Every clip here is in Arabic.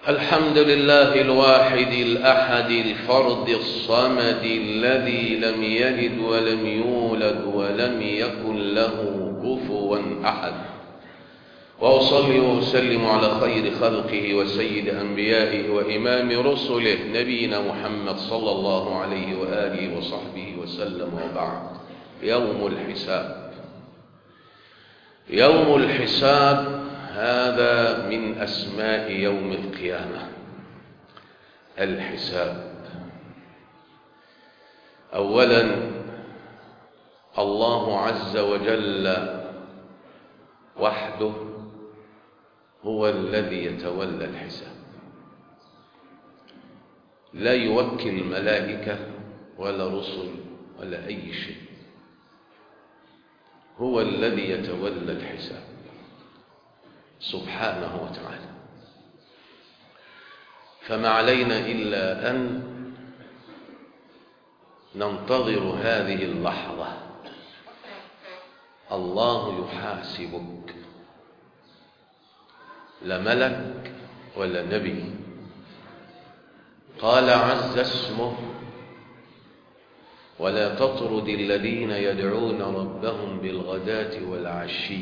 الحمد لله الواحد الأحد الفرد الصمد الذي لم يلد ولم يولد ولم يكن له كفوا أحد، وأصلي وأسلم على خير خلقه وسيد أنبيائه وإمام رسله نبينا محمد صلى الله عليه وآله وصحبه وسلم. وبعد، يوم الحساب. يوم الحساب هذا من أسماء يوم القيامة، الحساب. أولا، الله عز وجل وحده هو الذي يتولى الحساب، لا يوكل ملائكة ولا رسل ولا أي شيء، هو الذي يتولى الحساب سبحانه وتعالى. فما علينا إلا أن ننتظر هذه اللحظة. الله يحاسبك، لا ملك ولا نبي. قال عز اسمه: ولا تطرد الذين يدعون ربهم بالغداة والعشي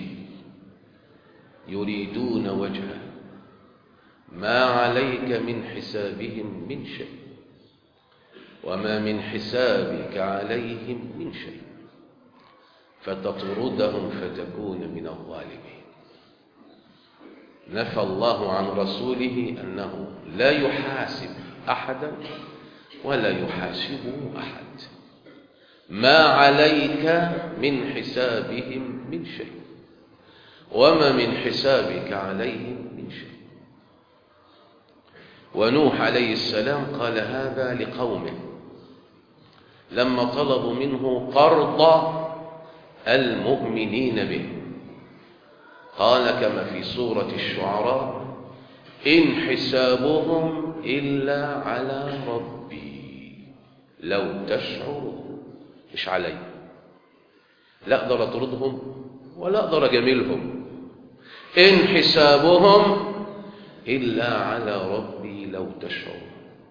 يريدون وجهه ما عليك من حسابهم من شيء وما من حسابك عليهم من شيء فتطردهم فتكون من الظالمين. نفى الله عن رسوله أنه لا يحاسب أحدا ولا يحاسبه أحد، ما عليك من حسابهم من شيء وما من حسابك عليهم من شيء. ونوح عليه السلام قال هذا لقومه لما طلبوا منه قرض المؤمنين به، قال كما في سورة الشعراء: إن حسابهم إلا على ربي لو تشعروا. مش علي، لا أقدر أطردهم ولا أقدر أجاملهم. إن حسابهم إلا على ربي لو تشعروا.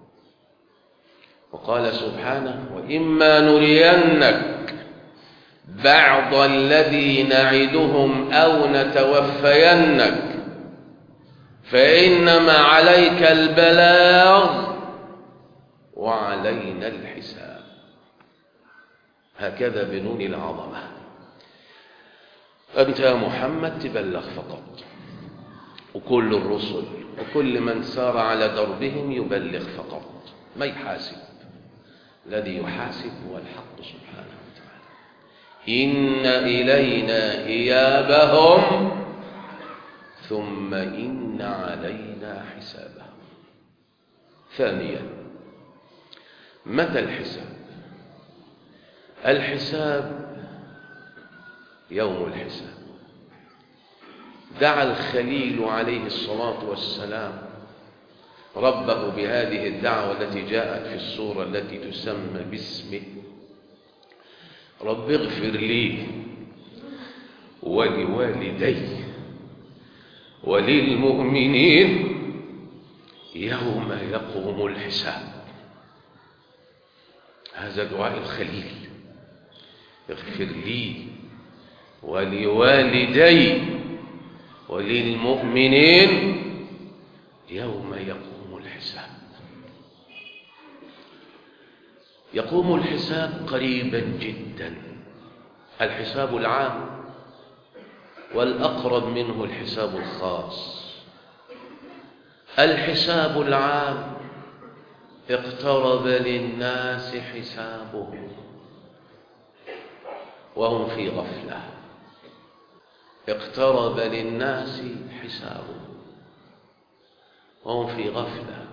وقال سبحانه: وإما نرينك بعض الذي نعدهم أو نتوفينك فإنما عليك البلاغ وعلينا الحساب. هكذا بنون العظمة. أنت يا محمد تبلغ فقط، وكل الرسل وكل من سار على دربهم يبلغ فقط، ما يحاسب. الذي يحاسب هو الحق سبحانه وتعالى. إن إلينا إيابهم ثم إن علينا حسابهم. ثانيا، متى الحساب؟ الحساب يوم الحساب. دعا الخليل عليه الصلاة والسلام ربه بهذه الدعوة التي جاءت في السورة التي تسمى باسمه: رب اغفر لي ولوالدي وللمؤمنين يوم يقوم الحساب. هذا دعاء الخليل: اغفر لي ولوالدي وللمؤمنين يوم يقوم الحساب. يقوم الحساب قريبا جدا، الحساب العام، والأقرب منه الحساب الخاص. الحساب العام: اقترب للناس حسابهم وهم في غفلة. اقترب للناس حسابهم وهم في غفلة.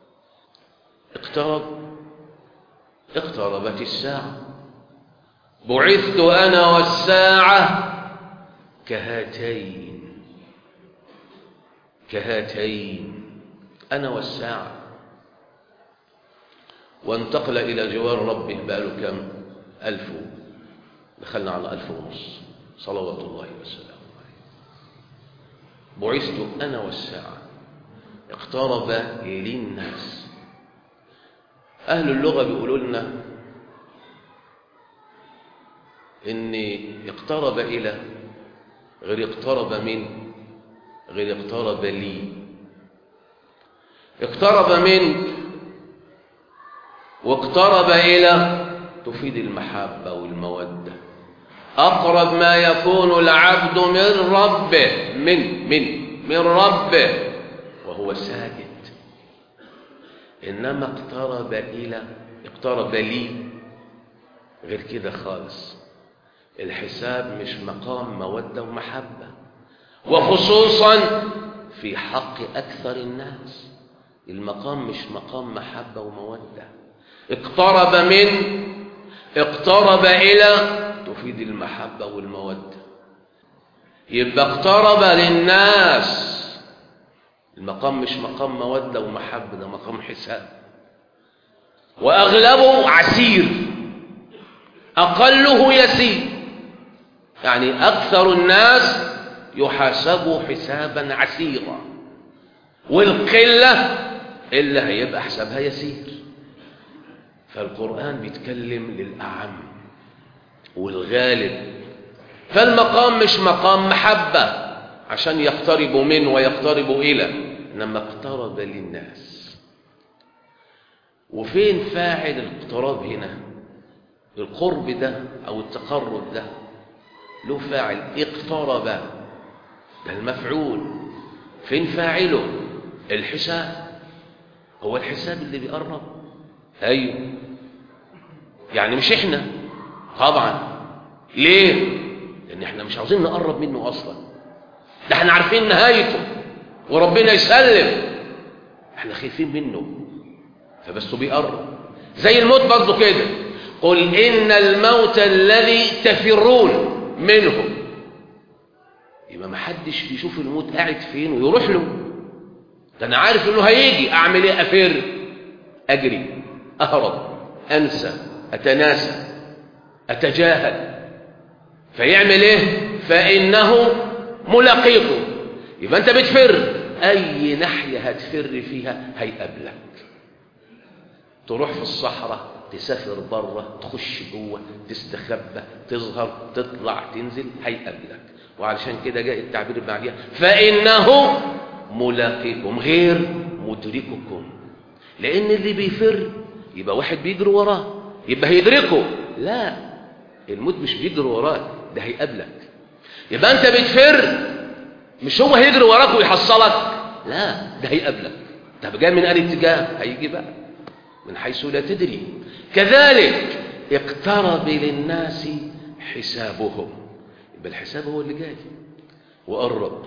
اقتربت الساعة. بعثت أنا والساعة كهاتين أنا والساعة. وانتقل إلى جوار ربه بقاله كم؟ 1000، دخلنا على 1500 صلوات الله وسلامه عليه. بعثت أنا والساعة اقترب للناس. أهل اللغة بيقولوا لنا إن اقترب إلى غير اقترب من غير اقترب لي. اقترب من واقترب إلى تفيد المحبة والمودة. أقرب ما يكون العبد من ربه من ربه وهو ساجد. إنما اقترب إلى اقترب لي غير كده خالص. الحساب مش مقام مودة ومحبة، وخصوصا في حق أكثر الناس المقام مش مقام محبة ومودة. اقترب من اقترب إلى تفيد المحبة والمودة. يبقى اقترب للناس، المقام مش مقام مودة ومحبة، ده مقام حساب، وأغلبه عسير أقله يسير. يعني أكثر الناس يحاسبوا حسابا عسيرا، والقلة اللي هيبقى حسابها يسير. فالقرآن بيتكلم للأعم والغالب. فالمقام مش مقام محبة عشان يقتربوا منه ويقتربوا إلى، إنما اقترب للناس. وفين فاعل الاقتراب هنا؟ القرب ده أو التقرب ده له فاعل، اقترب ده المفعول. فين فاعله؟ الحساب. هو الحساب اللي بيقرب؟ أيوه. يعني مش إحنا طبعا. ليه؟ لأن إحنا مش عاوزين نقرب منه أصلا، ده إحنا عارفين نهايته وربنا يسلم، إحنا خايفين منه فبس بيقرب. زي الموت برضه كده، قل إن الموت الذي تفرون منه. يبقى ما حدش بيشوف الموت قاعد فين ويروح له، ده أنا عارف إنه هيجي. أعمل إيه؟ أفر، أجري، أهرب، أنسى، أتناسى، أتجاهل. فيعمل إيه؟ فإنه ملاقيكم. يبقى أنت بتفر، أي ناحية هتفر فيها هيقابلك. تروح في الصحراء، تسافر بره، تخش جوه، تستخبى، تظهر، تطلع، تنزل، هيقابلك. وعلشان كده جاء التعبير بعديها فإنه ملاقيكم غير مدرككم. لأن اللي بيفر يبقى واحد بيجري وراه يبقى هيدركه. لا، الموت مش بيجري وراك، ده هيقابلك. يبقى أنت بتفر، مش هو هيجري وراك ويحصلك، لا، ده هيقابلك. طب جاي من أي اتجاه؟ هيجي بقى من حيث لا تدري. كذلك اقترب للناس حسابهم. يبقى الحساب هو اللي جاي وقرب.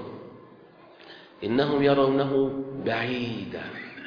إنهم يرونه بعيدا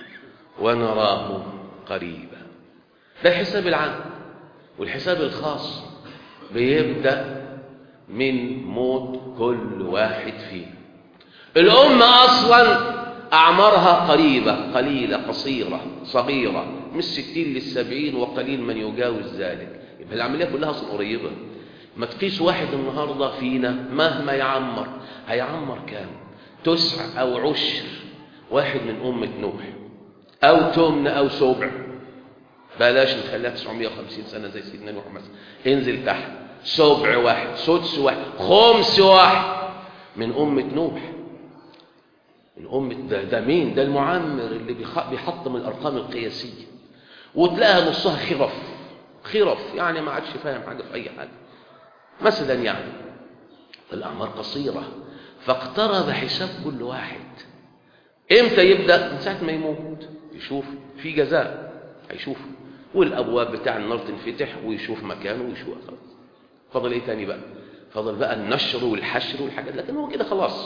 ونراه قريبا. ده الحساب العام. والحساب الخاص بيبدأ من موت كل واحد فيه. الأمة أصلا أعمارها قريبة، قليلة، قصيرة، صغيرة، من 60 ل70 وقليل من يجاوز ذلك. يبقى العملية كلها أصلا قريبة. ما تقيس واحد النهاردة فينا مهما يعمر، هيعمر كام؟ 9 أو 10 واحد من أمة نوح، أو 8 أو 7. بلاش نخليها 950 سنة زي سيدنا نوح مثلا. انزل تحت 7 واحد، 6 واحد، 5 واحد من أمة نوح. الأمة ده مين؟ ده المعمر اللي بيحطم الأرقام القياسية، وتلاقيها نصها خرف يعني ما عادش فاهم حاجة في أي حاجة مثلا. يعني الأعمار قصيرة، فاقترب حساب كل واحد. إمتى يبدأ؟ من ساعة ما يموت، يشوف في جزاء، هيشوف، والأبواب بتاع النار تنفتح ويشوف مكانه ويشوف. خلاص، فضل إيه تاني بقى؟ فضل بقى النشر والحشر والحاجات، لكن هو كده خلاص.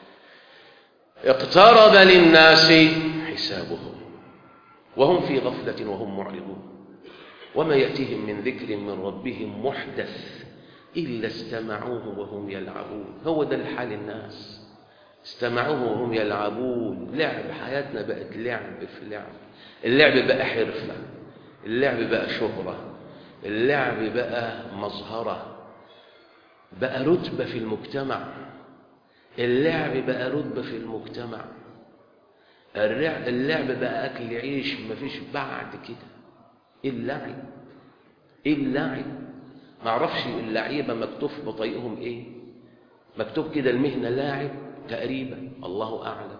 اقترب للناس حسابهم وهم في غفلة وهم معرضون، وما يأتيهم من ذكر من ربهم محدث إلا استمعوه وهم يلعبون. هو ده الحال الناس، استمعوه وهم يلعبون. لعب، حياتنا بقت لعب في لعب. اللعب بقى حرفة، اللعب بقى شهرة، اللعب بقى مظهرة، بقى رتبة في المجتمع. اللعب بقى رتبة في المجتمع. اللعب بقى أكل عيش، مفيش بعد كده. اللعب اللعب ما اعرفش اللعيبة مكتوب في بطايقهم ايه، مكتوب كده المهنة لاعب تقريبا، الله أعلم.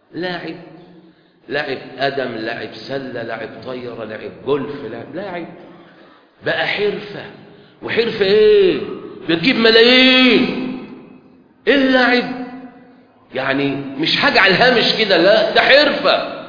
لاعب أدم، لاعب سلة، لاعب طيرة، لاعب جولف، لاعب بقى حرفة. وحرفة ايه؟ بتجيب ملايين. ايه اللاعب؟ يعني مش حاجة على الهامش كده، لا ده حرفة،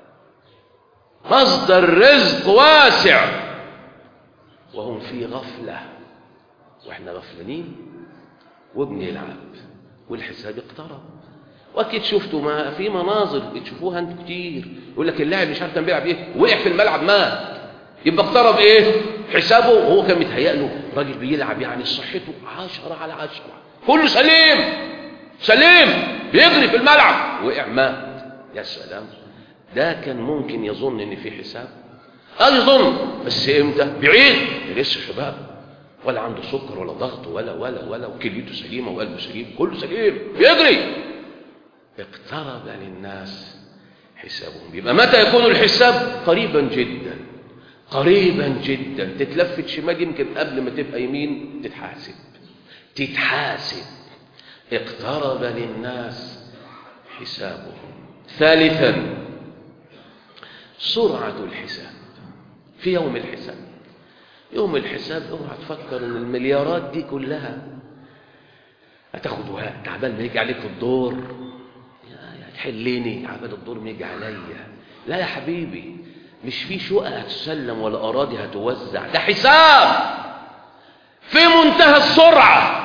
مصدر رزق واسع، وهم في غفلة واحنا غفلانين وبنلعب والحساب اقترب. واكيد شفتوا ما في مناظر بتشوفوها انتوا كتير، يقول لك اللاعب مش عارف كان بيلعب ايه، وقع في الملعب مات، يبقى اقترب ايه حسابه. وهو كان متهيأ له راجل بيلعب يعني صحته 10/10، كله سليم بيجري في الملعب، وقع مات. يا سلام، ده كان ممكن يظن ان في حساب، يظن، بس امتى؟ بعيد، لسه شباب، ولا عنده سكر ولا ضغط ولا وكليته سليمه وقلبه سليم، كله سليم بيجري. اقترب للناس حسابهم. يبقى متى يكون الحساب؟ قريبا جدا. تتلفت شمال يمكن قبل ما تبقى يمين تتحاسب. اقترب للناس حسابهم. ثالثا سرعة الحساب في يوم الحساب. يوم الحساب اوعى تفكر ان المليارات دي كلها هتاخد وقت، تعبان ما يجي عليك الدور تحلني، عبال الدور ما يجي عليا. لا يا حبيبي، مش في شقق هتسلم ولا اراضي هتوزع، ده حساب في منتهى السرعه.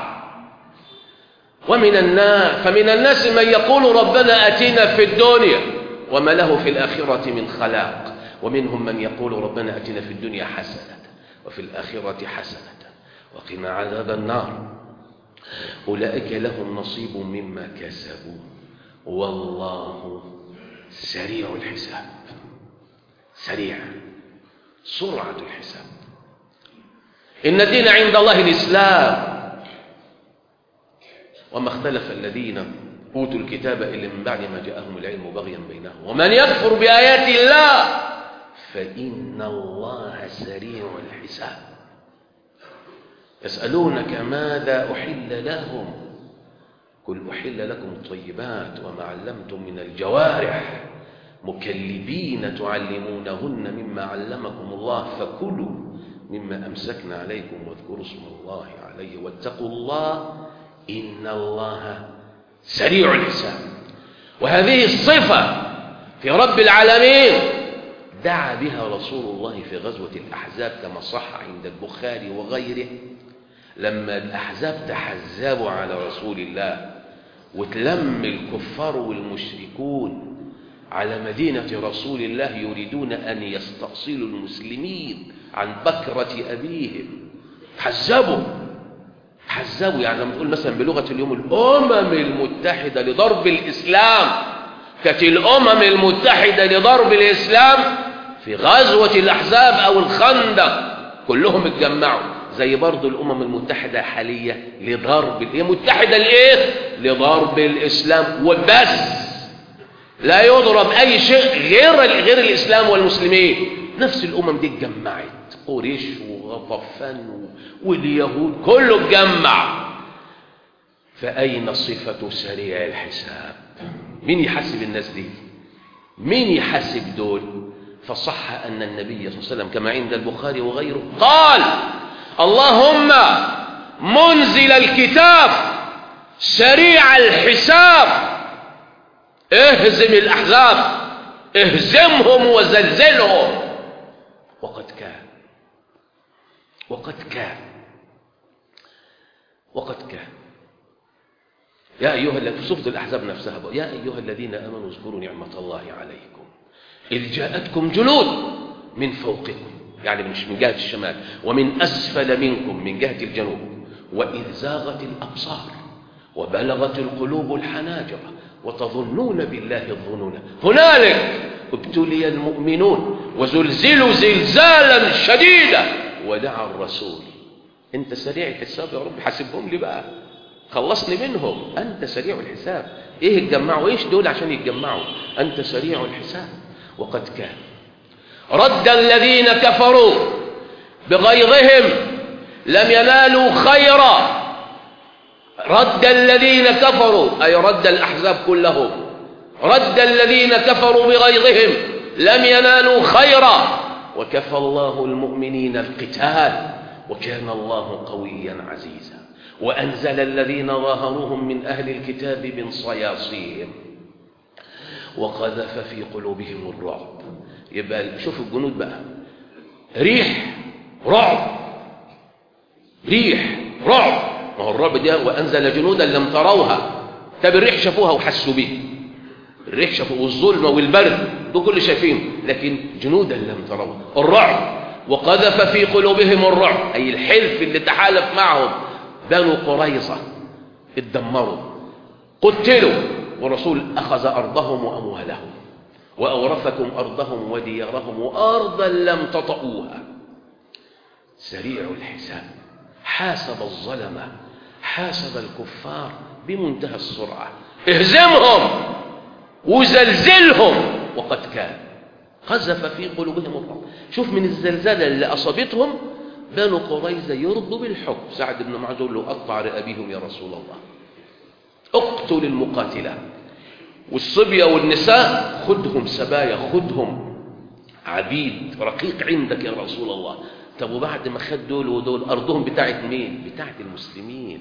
فمن الناس من يقول ربنا اتنا في الدنيا وما له في الاخره من خلاق، ومنهم من يقول ربنا اتنا في الدنيا حسنه وفي الاخره حسنه وقنا عذاب النار، اولئك لهم نصيب مما كسبوا والله سريع الحساب. سرعة الحساب. إن الدين عند الله الإسلام، وما اختلف الذين أوتوا الكتاب إلا من بعد ما جاءهم العلم بغيا بينهم، ومن يكفر بآيات الله فإن الله سريع الحساب. يسألونك ماذا أحل لهم قل أحل لكم الطيبات وما علمتم من الجوارح مكلبين تعلمونهن مما علمكم الله فكلوا مما أمسكنا عليكم واذكروا اسم الله عليه واتقوا الله إن الله سريع الحساب. وهذه الصفة في رب العالمين دعا بها رسول الله في غزوة الأحزاب كما صح عند البخاري وغيره، لما الأحزاب تحزبوا على رسول الله وتلم الكفار والمشركون على مدينة رسول الله يريدون أن يستأصلوا المسلمين عن بكرة أبيهم، حزبوا يعني لما تقول مثلا بلغة اليوم الأمم المتحدة لضرب الإسلام، كانت الأمم المتحدة لضرب الإسلام في غزوة الأحزاب أو الخندق كلهم اتجمعوا، زي برضو الأمم المتحدة حالية لضرب، هي متحدة لإيه؟ لضرب الإسلام وبس، لا يضرب أي شيء غير الإسلام والمسلمين. نفس الأمم دي اتجمعت، قريش وغطفان واليهود كله اتجمع. فأين صفة سريع الحساب؟ مين يحاسب الناس دي؟ مين يحاسب دول؟ فصح أن النبي صلى الله عليه وسلم كما عند البخاري وغيره قال اللهم منزل الكتاب سريع الحساب اهزم الأحزاب، اهزمهم وزلزلهم. وقد كان يا أيها الذين في سورة الأحزاب نفسها يا أيها الذين آمنوا اذكروا نعمة الله عليكم إذ جاءتكم جنود من فوقكم، يعني مش من جهة الشمال، ومن أسفل منكم من جهة الجنوب، وإذ زاغت الأبصار وبلغت القلوب الحناجر وتظنون بالله الظنون هنالك ابتلي المؤمنون وزلزلوا زلزالا شديدا ودعا الرسول. انت سريع الحساب يا رب، حاسبهم لي بقى، خلصني منهم، أنت سريع الحساب. إيه يتجمعوا؟ إيش دول عشان يتجمعوا؟ أنت سريع الحساب. وقد كان رد الذين كفروا بغيظهم لم ينالوا خيرا. رد الذين كفروا أي رد الأحزاب كلهم، رد الذين كفروا بغيظهم لم ينالوا خيرا، وكفى الله المؤمنين القتال وكان الله قويا عزيزا. وأنزل الذين ظاهروهم من أهل الكتاب من صياصيهم وقذف في قلوبهم الرعب. يبقى شوف الجنود بقى، ريح رعب، ريح رعب. ما هو الرعب ده وأنزل جنودا لم تروها. طب الريح شافوها وحسوا به، الريح شافوا والظلمة والبرد دول كل شايفينه، لكن جنودا لم تروها الرعب. وقذف في قلوبهم الرعب أي الحلف اللي تحالف معهم. بنو قريظة اتدمروا قتلوا، والرسول أخذ أرضهم وأموالهم وأورثكم أرضهم وديارهم وأرضا لم تطئوها. سريع الحساب، حاسب الظلمة، حاسب الكفار بمنتهى السرعة، اهزمهم وزلزلهم. وقد كان قذف في قلوبهم الرعب. شوف من الزلزلة اللي أصابتهم بنو قريظة يرضوا بالحكم. سعد بن معاذ يقول له أقطع رقابهم يا رسول الله، اقتل المقاتلة، والصبية والنساء خدهم سبايا، خدهم عبيد رقيق عندك يا رسول الله. طب وبعد ما خد دول ودول أرضهم بتاعت مين؟ بتاعت المسلمين،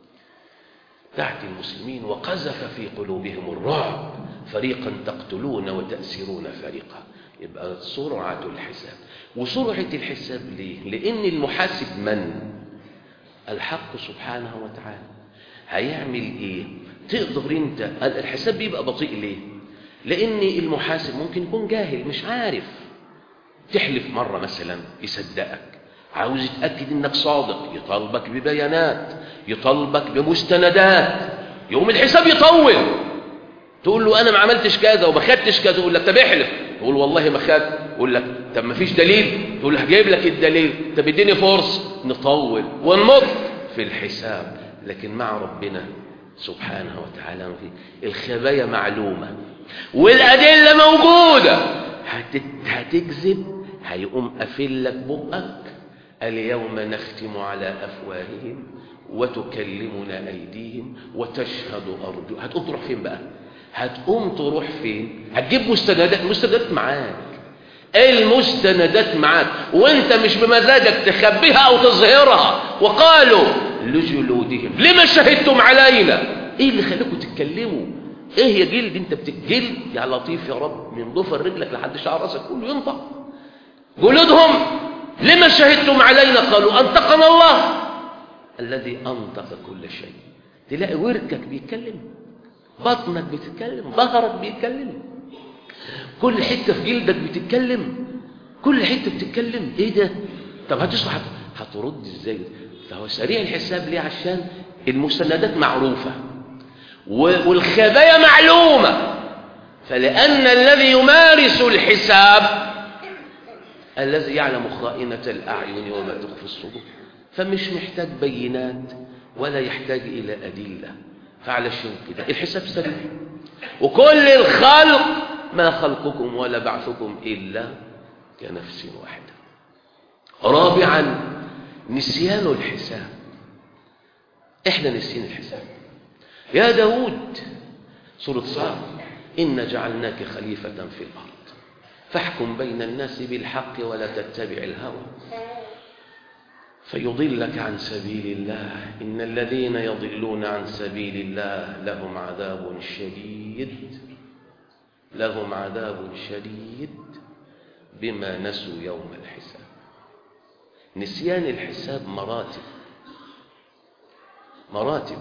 بتاعت المسلمين. وقذف في قلوبهم الرعب فريقا تقتلون وتأسرون فريقا. يبقى سرعة الحساب. وسرعة الحساب ليه؟ لأن المحاسب من؟ الحق سبحانه وتعالى. هيعمل ايه؟ تقدر انت الحساب بيبقى بطيء ليه؟ لأن المحاسب ممكن يكون جاهل مش عارف. تحلف مرة مثلا يصدقك، عاوز يتأكد انك صادق، يطالبك ببيانات، يطالبك بمستندات، يوم الحساب يطول. تقول له انا ما عملتش كذا وما خدتش كذا، يقول لك طب احلف، تقول والله ما خدت، يقول لك طب ما فيش دليل، تقول له هجيب لك الدليل، طب اديني فرصه، نطول ونمط في الحساب. لكن مع ربنا سبحانه وتعالى الخبايا معلومه والادله موجوده. هتكذب هيقوم قافل لك بقك، اليوم نختم على افواههم وتكلمنا ايديهم وتشهد ارجلهم. هتقوم تروح فين بقى؟ هتقوم تروح فين؟ هتجيب مستندات، المستندات معاك، المستندات معاك، وانت مش بمزاجك تخبيها او تظهرها. وقالوا لجلودهم لما شهدتم علينا؟ ايه اللي خلاكم تتكلموا؟ ايه يا جلد انت بتجلد يا لطيف يا رب، من ضفر رجلك لحد شعر راسك كله ينطق. جلودهم لما شهدتم علينا؟ قالوا انطقنا الله الذي انطق كل شيء. تلاقي وركك بيتكلم، بطنك بتتكلم، ظهرك بيتكلم، كل حته في جلدك بتتكلم، كل حته بتتكلم. ايه ده؟ طب هتصبح هترد ازاي؟ فهو سريع الحساب ليه؟ عشان المستندات معروفه والخبايا معلومه. فلان الذي يمارس الحساب الذي يعلم خائنة الأعين وما تخفي الصدور، فمش محتاج بينات ولا يحتاج إلى أدلة. فعلشان كده الحساب سريع. وكل الخلق ما خلقكم ولا بعثكم إلا كنفس واحدة. رابعا نسيان الحساب. احنا نسينا الحساب. يا داود سورة صاد إن جعلناك خليفة في الأرض فاحكم بين الناس بالحق ولا تتبع الهوى فيضلك عن سبيل الله إن الذين يضلون عن سبيل الله لهم عذاب شديد، لهم عذاب شديد بما نسوا يوم الحساب. نسيان الحساب مراتب، مراتب.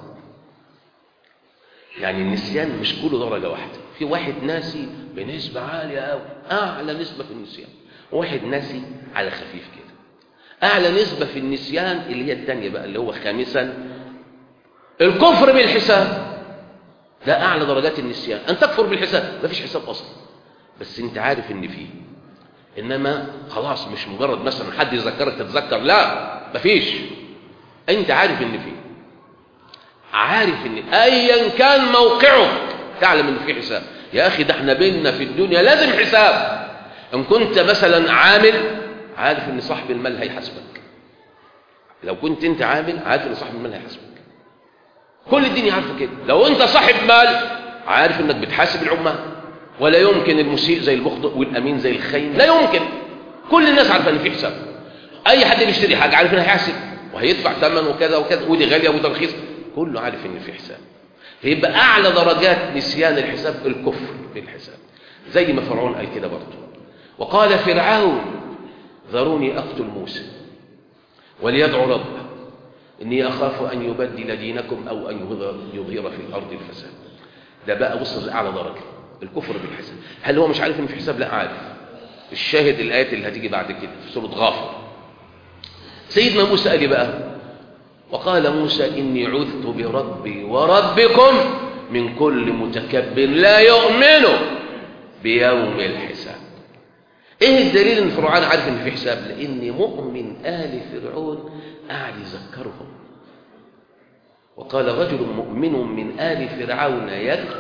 يعني النسيان مش كله درجة واحدة. في واحد ناسي بنسبة عالية أوي، أعلى نسبة في النسيان، واحد ناسي على خفيف كده. أعلى نسبة في النسيان اللي هي الثانية بقى، اللي هو خامسا الكفر بالحساب. ده أعلى درجات النسيان، أن تكفر بالحساب. ما فيش حساب أصلا بس أنت عارف إن فيه، إنما خلاص مش مجرد مثلا حد يذكرك تتذكر، لا ما فيش، أنت عارف إن فيه. عارف ان ايا كان موقعك تعلم ان في حساب. يا اخي ده احنا بينا في الدنيا لازم حساب. ان كنت مثلا عامل عارف ان صاحب المال هيحاسبك، لو كنت انت عامل عارف ان صاحب المال هيحاسبك، كل الدنيا عارفه كده. لو انت صاحب مال عارف انك بتحاسب العمال، ولا يمكن المسيء زي المخطئ والامين زي الخاين، لا يمكن. كل الناس عارفه ان في حساب. اي حد بيشتري حاجه عارف انه هيحاسب وهيدفع ثمن وكذا وكذا، ودي غاليه وده رخيص، كله عارف ان في حساب. فيبقى اعلى درجات نسيان الحساب الكفر بالحساب، زي ما فرعون قال كده برضه. وقال فرعون ذروني اقتل موسى وليدعو ربه اني اخاف ان يبدل دينكم او ان يظهر في الارض الفساد. ده بقى وصل لاعلى درجه الكفر بالحساب. هل هو مش عارف ان في حساب؟ لا عارف. الشاهد الايات اللي هتيجي بعد كده في سوره غافر. سيدنا موسى قال بقى وقال موسى اني عذت بربي وربكم من كل متكبر لا يؤمن بيوم الحساب. ايه الدليل ان فرعون عارف ان في حساب؟ لان مؤمن آل فرعون قاعد يذكرهم. وقال رجل مؤمن من آل فرعون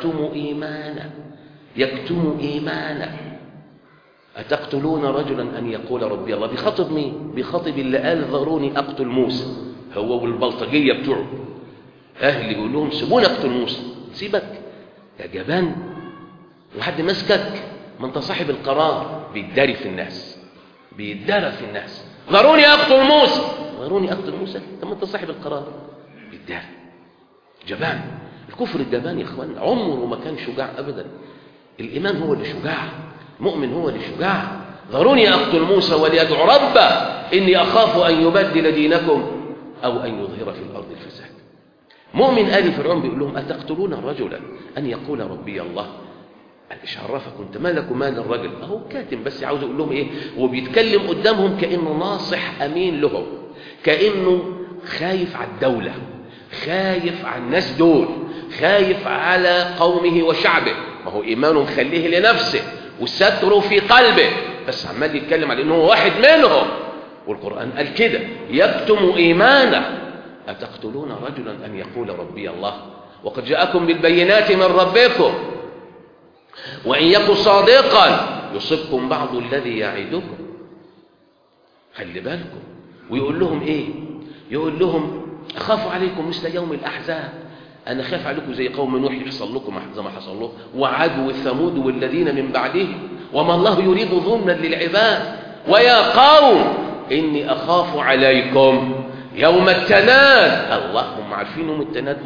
يكتم إيمانه أتقتلون رجلا أن يقول ربي الله. بيخاطب مين؟ بيخاطب اللي قال ذروني أقتل موسى، هو والبلطجية بتوعه أهل يقول لهم سيبوني أقتل موسى. سيبك يا جبان، وحد مسكك؟ ما أنت صاحب القرار. بيداري في الناس، ذروني أقتل موسى، طب ما أنت صاحب القرار. بيداري جبان. الكفر الجبان يا إخوان عمره ما كان شجاع أبدا. الإيمان هو اللي شجاع، مؤمن هو اللي شجاع. ذروني أقتل موسى وليدعو ربه إني أخاف أن يبدل دينكم أو أن يظهر في الأرض الفساد. مؤمن آل فرعون بيقول لهم أتقتلون رجلا أن يقول ربي الله. قال إيش عرفك أنت مالك ومال الرجل؟ أهو كاتم بس عاوز يقول لهم إيه، وبيتكلم قدامهم كأنه ناصح أمين لهم، كأنه خايف على الدولة، خايف على الناس دول، خايف على قومه وشعبه. ما هو إيمانه مخليه لنفسه وستره في قلبه، بس عمال يتكلم على إنه واحد منهم. والقرآن قال كده يكتم إيمانه. أتقتلون رجلا أن يقول ربي الله وقد جاءكم بالبينات من ربكم وإن يكن صادقا يصبكم بعض الذي يعدكم. خلي بالكم. ويقول لهم إيه؟ يقول لهم أخاف عليكم مثل يوم الأحزاب. أنا خاف عليكم زي قوم نوح يحصل لكم زي ما حصل له، وعاد والثمود والذين من بعدهم، وما الله يريد ظلما للعباد. ويا قوم إني أخاف عليكم يوم التناد. الله، هم عارفين يوم التناد؟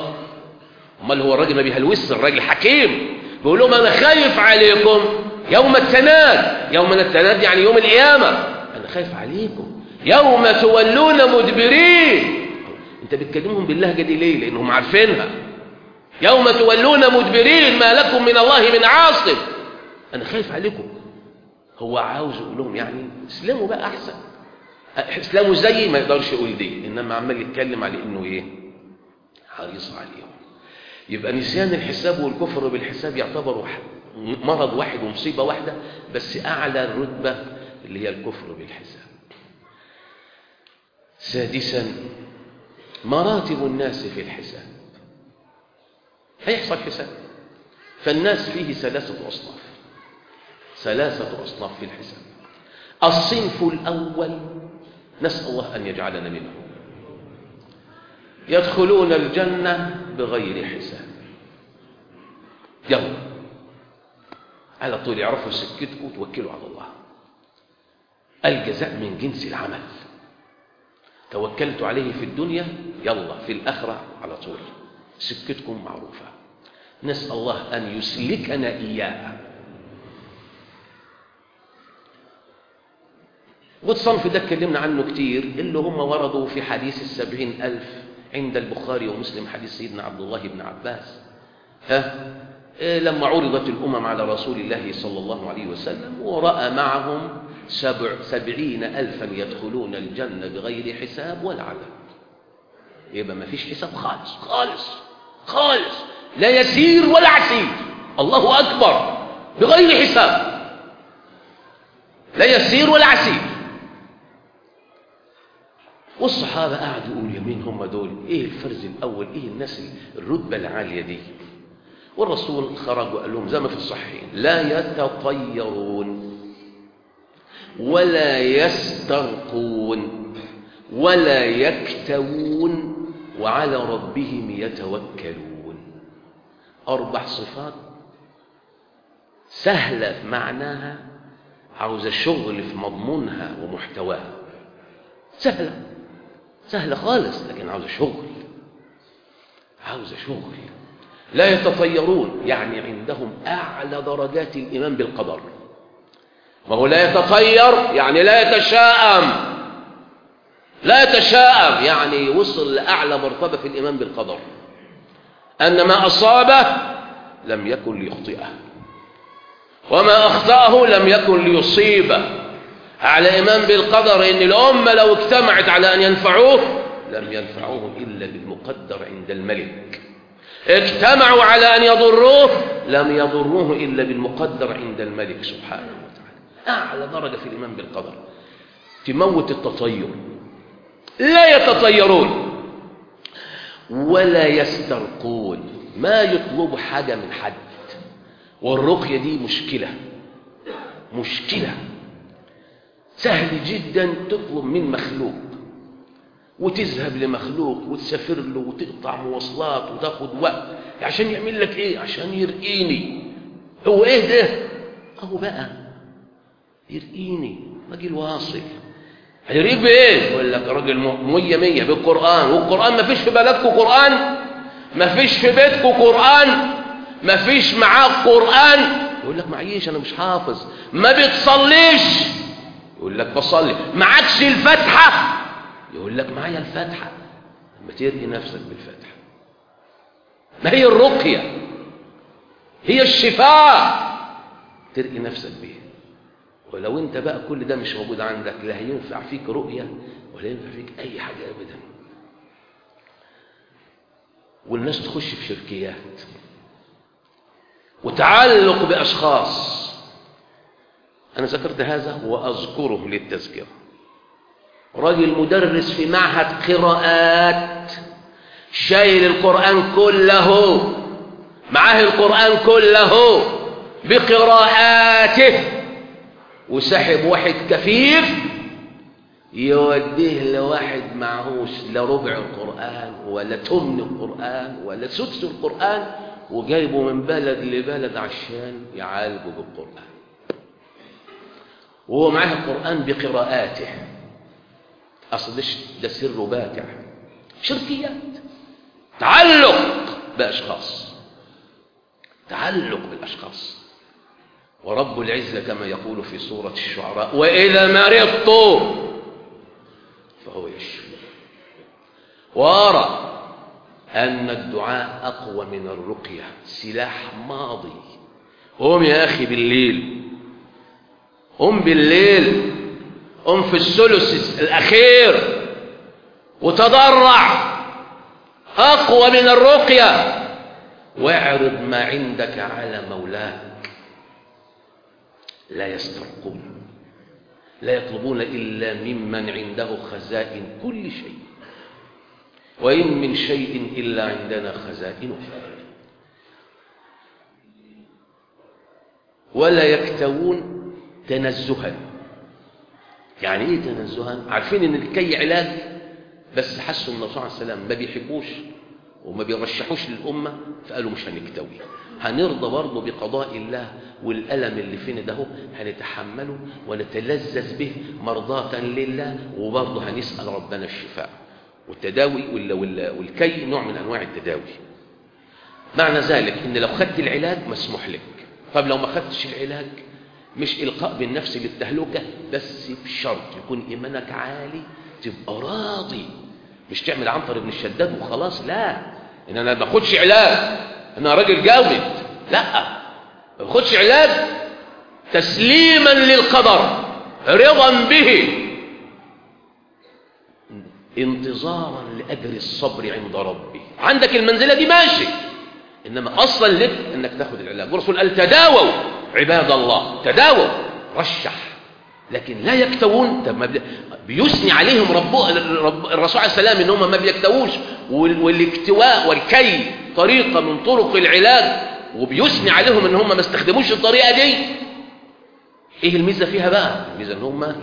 امال هو الراجل ما بيهلوس، الراجل حكيم. بيقول لهم أنا خايف عليكم يوم التناد. يوم التناد يعني يوم القيامة. أنا خايف عليكم يوم تولون مدبرين. انت بتكلمهم باللهجة دي ليه؟ لأنهم عارفينها. يوم تولون مدبرين ما لكم من الله من عاصم. أنا خايف عليكم. هو عاوز يقول لهم يعني اسلموا بقى أحسن، اسلموا زي ما يقدرش يقول دي، إنما عمال يتكلم على إنه إيه؟ حريص عليهم. يبقى نسيان الحساب والكفر بالحساب يعتبروا مرض واحد ومصيبة واحدة، بس أعلى الرتبة اللي هي الكفر بالحساب. سادسا مراتب الناس في الحساب. هيحصل حساب، فالناس فيه ثلاثة أصناف في الحساب. الصنف الأول نسأل الله أن يجعلنا منهم، يدخلون الجنة بغير حساب. يلا على طول يعرفوا سكتكم وتوكلوا على الله. الجزاء من جنس العمل. توكلت عليه في الدنيا، يلا في الآخرة على طول سكتكم معروفة. نسأل الله أن يسلكنا إياها. والصنف ده اتكلمنا عنه كتير، اللي هم وردوا في حديث 70,000 عند البخاري ومسلم، حديث سيدنا عبد الله بن عباس. لما عرضت الأمم على رسول الله صلى الله عليه وسلم ورأى معهم 70,000 يدخلون الجنة بغير حساب ولا عذاب. يبقى ما فيش حساب خالص، لا يسير ولا عسير. الله أكبر، بغير حساب، لا يسير ولا عسير. والصحابة قعدوا يقولوا يمين هم دول، ايه الفرز الاول، ايه الناس الرتبة العالية دي؟ والرسول خرج وقال لهم زي ما في الصحيحين: لا يتطيرون ولا يسترقون ولا يكتوون وعلى ربهم يتوكلون. 4 صفات سهلة في معناها، عاوزة شغل في مضمونها ومحتواها. سهلة خالص، لكن عاوزة شغل. لا يتطيرون يعني عندهم أعلى درجات الإيمان بالقدر. ما هو لا يتطير يعني لا يتشاءم يعني وصل لأعلى مرتبة في الإيمان بالقدر، أن ما أصابه لم يكن ليخطئه وما أخطأه لم يكن ليصيبه. على إيمان بالقدر إن الأمة لو اجتمعت على أن ينفعوه لم ينفعوه إلا بالمقدر عند الملك، اجتمعوا على أن يضروه لم يضروه إلا بالمقدر عند الملك سبحانه وتعالى. أعلى درجة في الإيمان بالقدر تموت التطير. لا يتطيرون ولا يسترقون، ما يطلب حاجة من حد. والرقية دي مشكلة. سهل جدا تطلب من مخلوق وتذهب لمخلوق وتسافر له وتقطع مواصلات وتاخد وقت عشان يعمل لك ايه؟ عشان يرقيني. هو ايه ده؟ اهو بقى يرقيني، راجل واصل. هيرقيك بايه؟ يقول لك راجل 100 بالقرآن. والقرآن ما فيش في بلدكم قرآن، ما فيش في بيتكم قرآن، ما فيش معاك قرآن. يقول لك معيش، انا مش حافظ. ما بتصليش، يقول لك بصلي. معكش الفاتحة، يقول لك معايا الفاتحة. لما ترقي نفسك بالفاتحة، ما هي الرقية، هي الشفاء، ترقي نفسك بيه. ولو انت بقى كل ده مش موجود عندك، لا هينفع فيك رؤية ولا ينفع فيك اي حاجة ابدا. والناس تخش في شركيات وتعلق بأشخاص. أنا ذكرت هذا وأذكره للتذكرة. راجل مدرس في معهد قراءات، شايل القرآن كله، معاه القرآن كله بقراءاته، وسحب واحد كفيف يوديه لواحد معهوش لا ربع القرآن ولا تمن القرآن ولا سدس القرآن، وجايبه من بلد لبلد عشان يعالجه بالقرآن، وهو معاه القرآن بقراءاته. أصل ده سر باتع، شركيات، تعلق بالأشخاص. ورب العزة كما يقول في سورة الشعراء: وإذا مرضت فهو يشفي. وأرى أن الدعاء أقوى من الرقية، سلاح ماضي. قم يا أخي بالليل، قم في الثلث الأخير وتضرع، أقوى من الرقية. واعرض ما عندك على مولاك. لا يسترقون، لا يطلبون إلا ممن عنده خزائن كل شيء، وإن من شيء إلا عندنا خزائنه. ولا يكتوون تنزها. يعني ايه تنزها؟ عارفين ان الكي علاج، بس حسوا ان الرسول عليه السلام ما بيحبوش وما بيرشحوش للأمة، فقالوا مش هنكتوي، هنرضى برضه بقضاء الله، والألم اللي فينا ده هنتحمله ونتلذذ به مرضاة لله، وبرضه هنسأل ربنا الشفاء. والتداوي والكي نوع من أنواع التداوي. معنى ذلك إن لو خدت العلاج مسموح لك. طب لو ما خدتش العلاج، مش إلقاء بالنفس للتهلكة، بس بشرط يكون إيمانك عالي، تبقى راضي، مش تعمل عنتر بن الشداد وخلاص. لا، إن أنا ما باخدش علاج أنا راجل جامد، لا، ما باخدش علاج تسليما للقدر، رضا به، انتظارا لأجر الصبر عند ربي. عندك المنزلة دي ماشي، إنما أصلا لك أنك تاخد العلاج. والرسول قال: تداووا عباد الله، تداووا، لكن لا يكتوون. طب بيثني عليهم الرسول عليه السلام ان هم ما بيكتووش، والاكتواء والكي طريقة من طرق العلاج، وبيثني عليهم ان هم ما استخدموش الطريقة دي. ايه الميزة فيها بقى؟ الميزة ان هم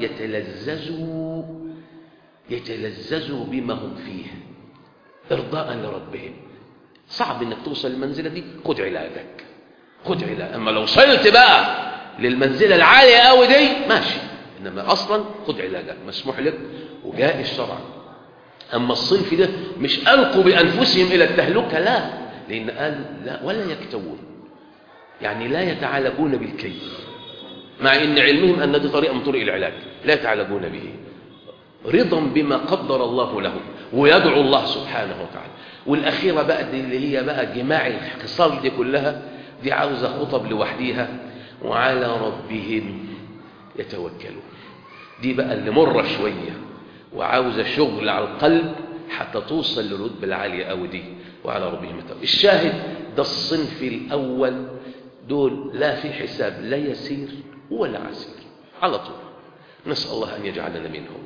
يتلذذوا بما هم فيه ارضاء لربهم. صعب انك توصل للمنزلة دي، خد علاجك، خد علاج. اما لو وصلت بقى للمنزلة العالية قوي دي ماشي، انما اصلا خد علاجك، مسموح لك وجاء الشرع. اما الصنف ده مش القوا بانفسهم الى التهلكة، لا، لان قال لا ولا يكتوون، يعني لا يتعالجون بالكي، مع ان علمهم ان دي طريقة من طرق العلاج، لا يتعالجون به، رضا بما قدر الله لهم، ويدعو الله سبحانه وتعالى. والاخيرة بقى دي اللي هي بقى جماع الخصال دي كلها، دي عاوزة خطب لوحديها، وعلى ربهم يتوكلون. دي بقى اللي مرة شوية وعاوزة شغل على القلب حتى توصل للرتبة العالية أوي دي، وعلى ربهم يتوكلون. الشاهد ده الصنف الأول، دول لا في حساب لا يسير ولا عسير، على طول. نسأل الله أن يجعلنا منهم.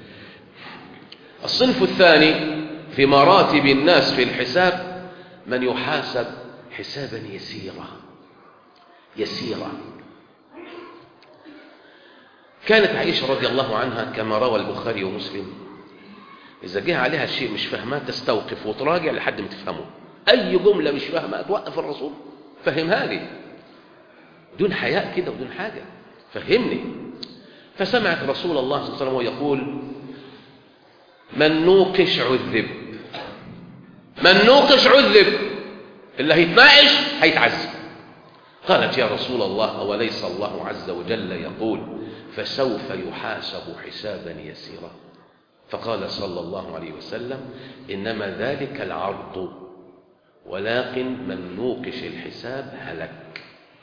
الصنف الثاني في مراتب الناس في الحساب من يحاسب حسابا يسيرا. كانت عائشة رضي الله عنها كما روى البخاري ومسلم، إذا جه عليها شيء مش فاهماه تستوقف وتراجع لحد ما تفهمه. أي جملة مش فاهمها توقف الرسول فهمها لي، دون حياء كده ودون حاجة، فهمني. فسمعت رسول الله صلى الله عليه وسلم يقول: من نوقش عذب، اللي هيتناقش هيتعذب. قالت: يا رسول الله، أوليس الله عز وجل يقول: فسوف يحاسب حسابا يسيرا؟ فقال صلى الله عليه وسلم: إنما ذلك العرض، ولكن من نوقش الحساب هلك.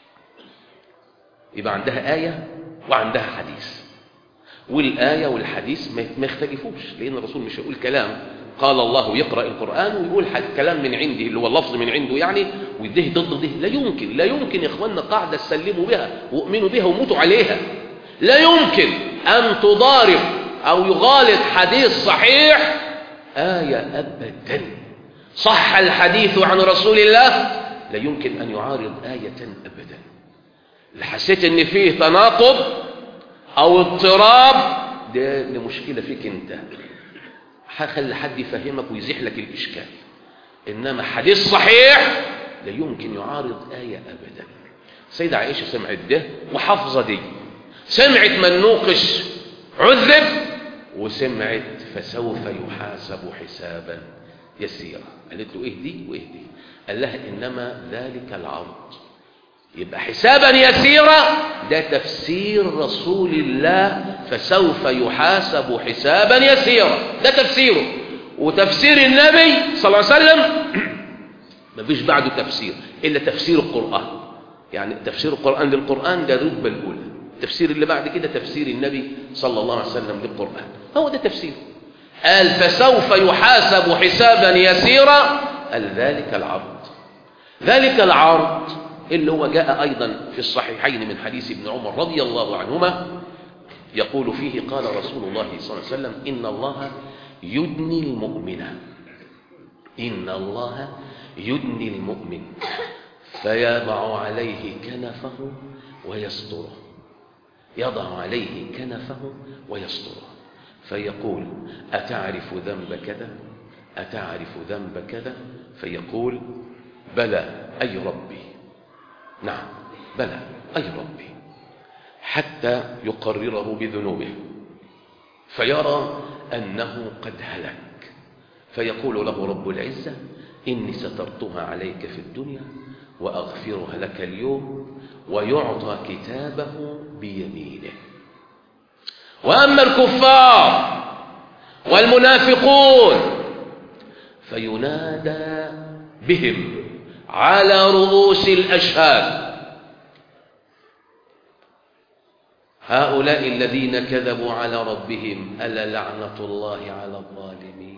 يبقى عندها آية وعندها حديث، والآية والحديث ما يختلفوش، لأن الرسول مش هيقول كلام قال الله يقرأ القرآن ويقول كلام من عنده اللي هو اللفظ من عنده يعني، ويده ضد ده. لا يمكن يا إخواننا قاعدة تسلموا بها وؤمنوا بها وموتوا عليها. لا يمكن أن تضارب أو يغالط حديث صحيح آية أبدا. صح الحديث عن رسول الله، لا يمكن أن يعارض آية أبدا. اللي حسيت ان فيه تناقض او اضطراب، ده مشكلة فيك انت، هخلي حد يفهمك ويزيح لك الاشكال. انما حديث صحيح لا يمكن يعارض آية ابدا. سيدة عائشة سمعت ده وحفظة دي، سمعت من نوقش عذب، وسمعت فسوف يحاسب حسابا يسيرا. قالت له: ايه دي وايه دي؟ قال لها: انما ذلك العرض. يبقى حسابا يسيرا ده تفسير رسول الله، فسوف يحاسب حسابا يسيرا، ده تفسيره. وتفسير النبي صلى الله عليه وسلم ما فيش بعده تفسير إلا تفسير القرآن. يعني تفسير القرآن للقرآن ده الرتبة الأولى، التفسير اللي بعد كده تفسير النبي صلى الله عليه وسلم للقرآن، هو ده تفسيره. قال: فسوف يحاسب حسابا يسيرا، قال: ذلك العرض. ذلك العرض اللي هو جاء أيضا في الصحيحين من حديث ابن عمر رضي الله عنهما، يقول فيه: قال رسول الله صلى الله عليه وسلم: إن الله يدني المؤمن فيضع عليه كنفه ويستره، فيقول: أتعرف ذنب كذا؟ فيقول: بلى أي ربي، نعم بلى أي ربي، حتى يقرره بذنوبه، فيرى أنه قد هلك، فيقول له رب العزة: إني سترتها عليك في الدنيا وأغفرها لك اليوم، ويعطى كتابه بيمينه. وأما الكفار والمنافقون فينادى بهم على رؤوس الأشهاد: هؤلاء الذين كذبوا على ربهم ألا لعنة الله على الظالمين.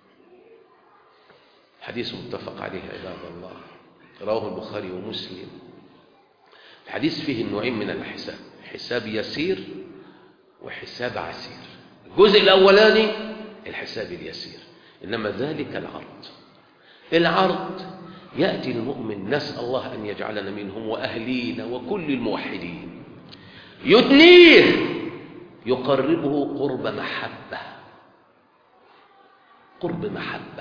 حديث متفق عليه عباد الله، رواه البخاري ومسلم. الحديث فيه النوعين من الحساب: حساب يسير وحساب عسير. الجزء الأولاني الحساب اليسير، إنما ذلك العرض يأتي المؤمن، نسأل الله أن يجعلنا منهم وأهلينا وكل الموحدين، يدنيه يقربه قرب محبة،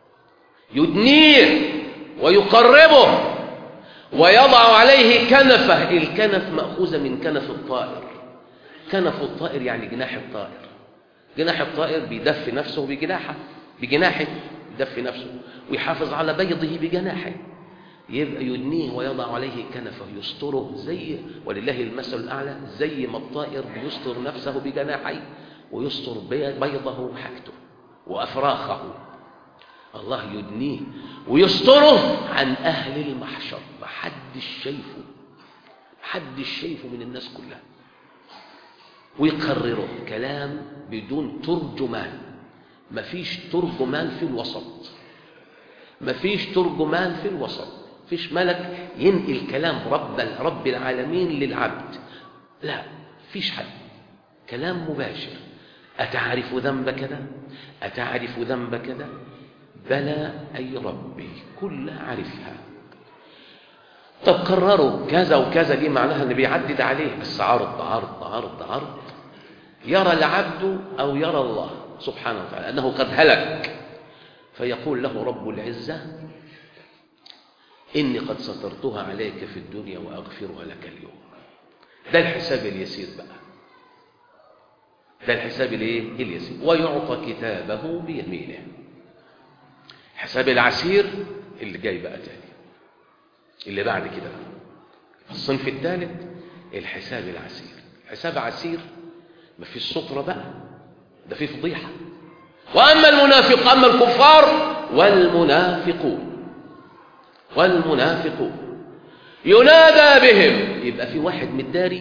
يدنيه ويقربه ويضع عليه كنفه. الكنف مأخوذة من كنف الطائر. كنف الطائر يعني جناح الطائر. جناح الطائر بيدفي نفسه بجناحه يدفي نفسه ويحافظ على بيضه بجناحه. يبقى يدنيه ويضع عليه كنفه يستره، زي ولله المثل الأعلى، زي ما الطائر بيستر نفسه بجناحيه ويستر بيضه وحاجته وأفراخه. الله يدنيه ويستره عن أهل المحشر، محدش شايفه من الناس كلها، ويقرره كلام بدون ترجمان. مفيش ترجمان في الوسط، مفيش ملك ينقل كلام رب العالمين للعبد، لا، مفيش حد، كلام مباشر. أتعرف ذنب كذا؟ بلى أي ربي، كلها عارفها. طب قرروا كذا وكذا، دي معناها ان بيعدد عليه، بس عرض يرى العبد أو يرى الله سبحانه وتعالى أنه قد هلك، فيقول له رب العزة: إني قد سترتها عليك في الدنيا وأغفرها لك اليوم. ده الحساب اليسير بقى، ده الحساب اليسير. ويعطى كتابه بيمينه. حساب العسير اللي جاي بقى تاني، اللي بعد كده بقى الصنف الثالث، الحساب العسير. حساب عسير ما فيش سطرة بقى، ده فيه فضيحة. وأما أما الكفار والمنافقون ينادى بهم. يبقى في واحد متداري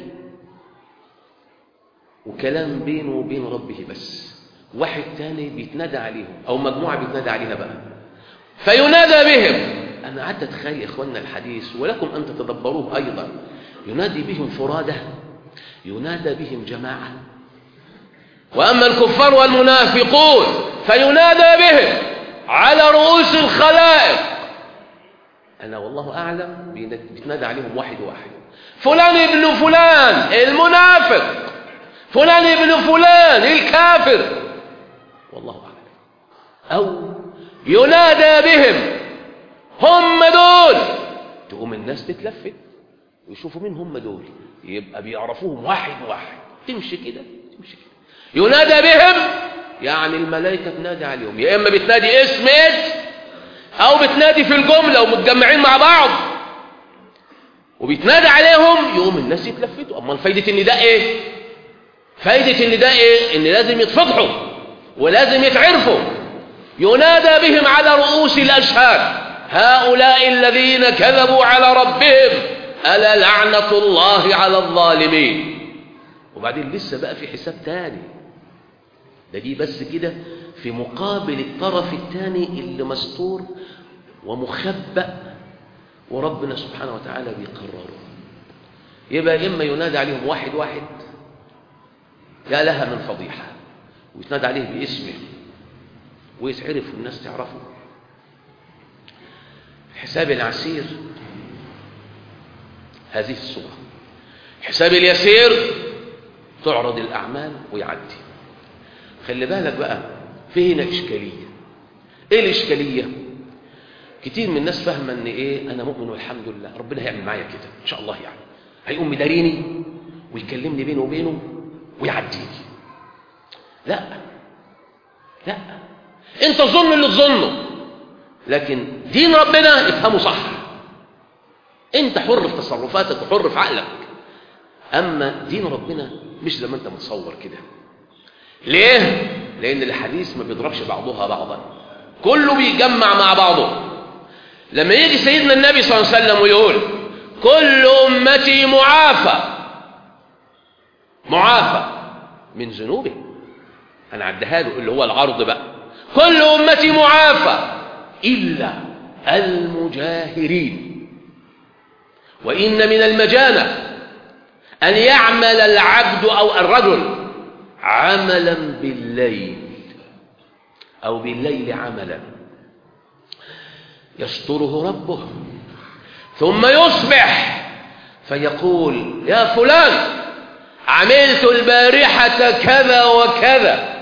وكلام بينه وبين ربه بس، واحد تاني بيتنادى عليهم أو مجموعة بيتنادى عليها بقى، فينادى بهم. أنا قعدت أتخيل يا إخواننا الحديث، ولكم أن تتدبروه أيضا. ينادي بهم فرادى، ينادى بهم جماعة. وأما الكفار والمنافقون فينادى بهم على رؤوس الخلائق. أنا والله أعلم بيتنادى عليهم واحد واحد، فلان ابن فلان المنافق، فلان ابن فلان الكافر، والله أعلم. أو ينادى بهم هم دول، تقوم الناس تتلفت ويشوفوا مين هم دول، يبقى بيعرفوهم واحد واحد، تمشي كده. ينادى بهم يعني الملائكة تنادي عليهم، يا إما بتنادي اسم أو بتنادي في الجملة ومتجمعين مع بعض وبيتنادى عليهم، يقوم الناس يتلفتوا. أما فايدة النداء إيه؟ إن لازم يتفضحوا ولازم يتعرفوا. ينادى بهم على رؤوس الأشهاد: هؤلاء الذين كذبوا على ربهم ألا لعنة الله على الظالمين. وبعدين لسه بقى في حساب تاني، دي بس كده في مقابل الطرف الثاني اللي مستور ومخبأ وربنا سبحانه وتعالى بيقرره. يبقى إما ينادى عليهم واحد واحد، يا لها من فضيحة، ويتنادى عليه باسمه ويتعرف والناس تعرفه. حساب العسير هذه الصورة. حساب اليسير تعرض الأعمال ويعدي. خلي بالك بقى، في هنا إشكالية. إيه الإشكالية؟ كتير من الناس فاهمة إن إيه، أنا مؤمن والحمد لله، ربنا هيعمل معايا كده إن شاء الله، يعني هيقوم مداريني ويكلمني بينه وبينه ويعديني. لا، أنت ظن اللي تظنه، لكن دين ربنا افهمه صح. أنت حر في تصرفاتك وحر في عقلك، أما دين ربنا مش زي ما أنت متصور كده. ليه؟ لأن الحديث ما بيضربش بعضها بعضا، كله بيجمع مع بعضه. لما يجي سيدنا النبي صلى الله عليه وسلم ويقول: كل أمتي معافى من ذنوبه، أنا عدها له اللي هو العرض بقى: كل أمتي معافى إلا المجاهرين. وإن من المجانة أن يعمل العبد أو الرجل عملا بالليل أو بالليل عملا يستره ربه، ثم يصبح فيقول يا فلان عملت البارحة كذا وكذا،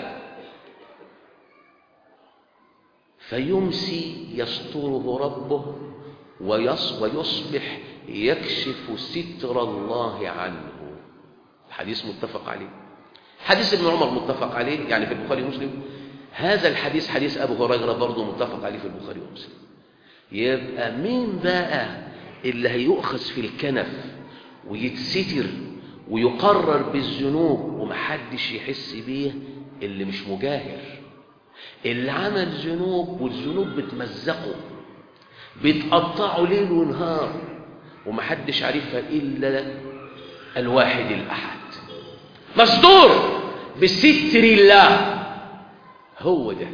فيمسي يستره ربه ويصبح يكشف ستر الله عنه. الحديث متفق عليه، حديث ابن عمر متفق عليه يعني في البخاري ومسلم. هذا الحديث حديث أبو هريرة برضه متفق عليه في البخاري ومسلم. يبقى مين بقى اللي هيؤخذ في الكنف ويتستر ويقرر بالذنوب ومحدش يحس بيه؟ اللي مش مجاهر، اللي عمل ذنوب والذنوب بتمزقه بتقطعه ليل ونهار ومحدش عارفها إلا الواحد الأحد، مستور بستر الله، هو ده.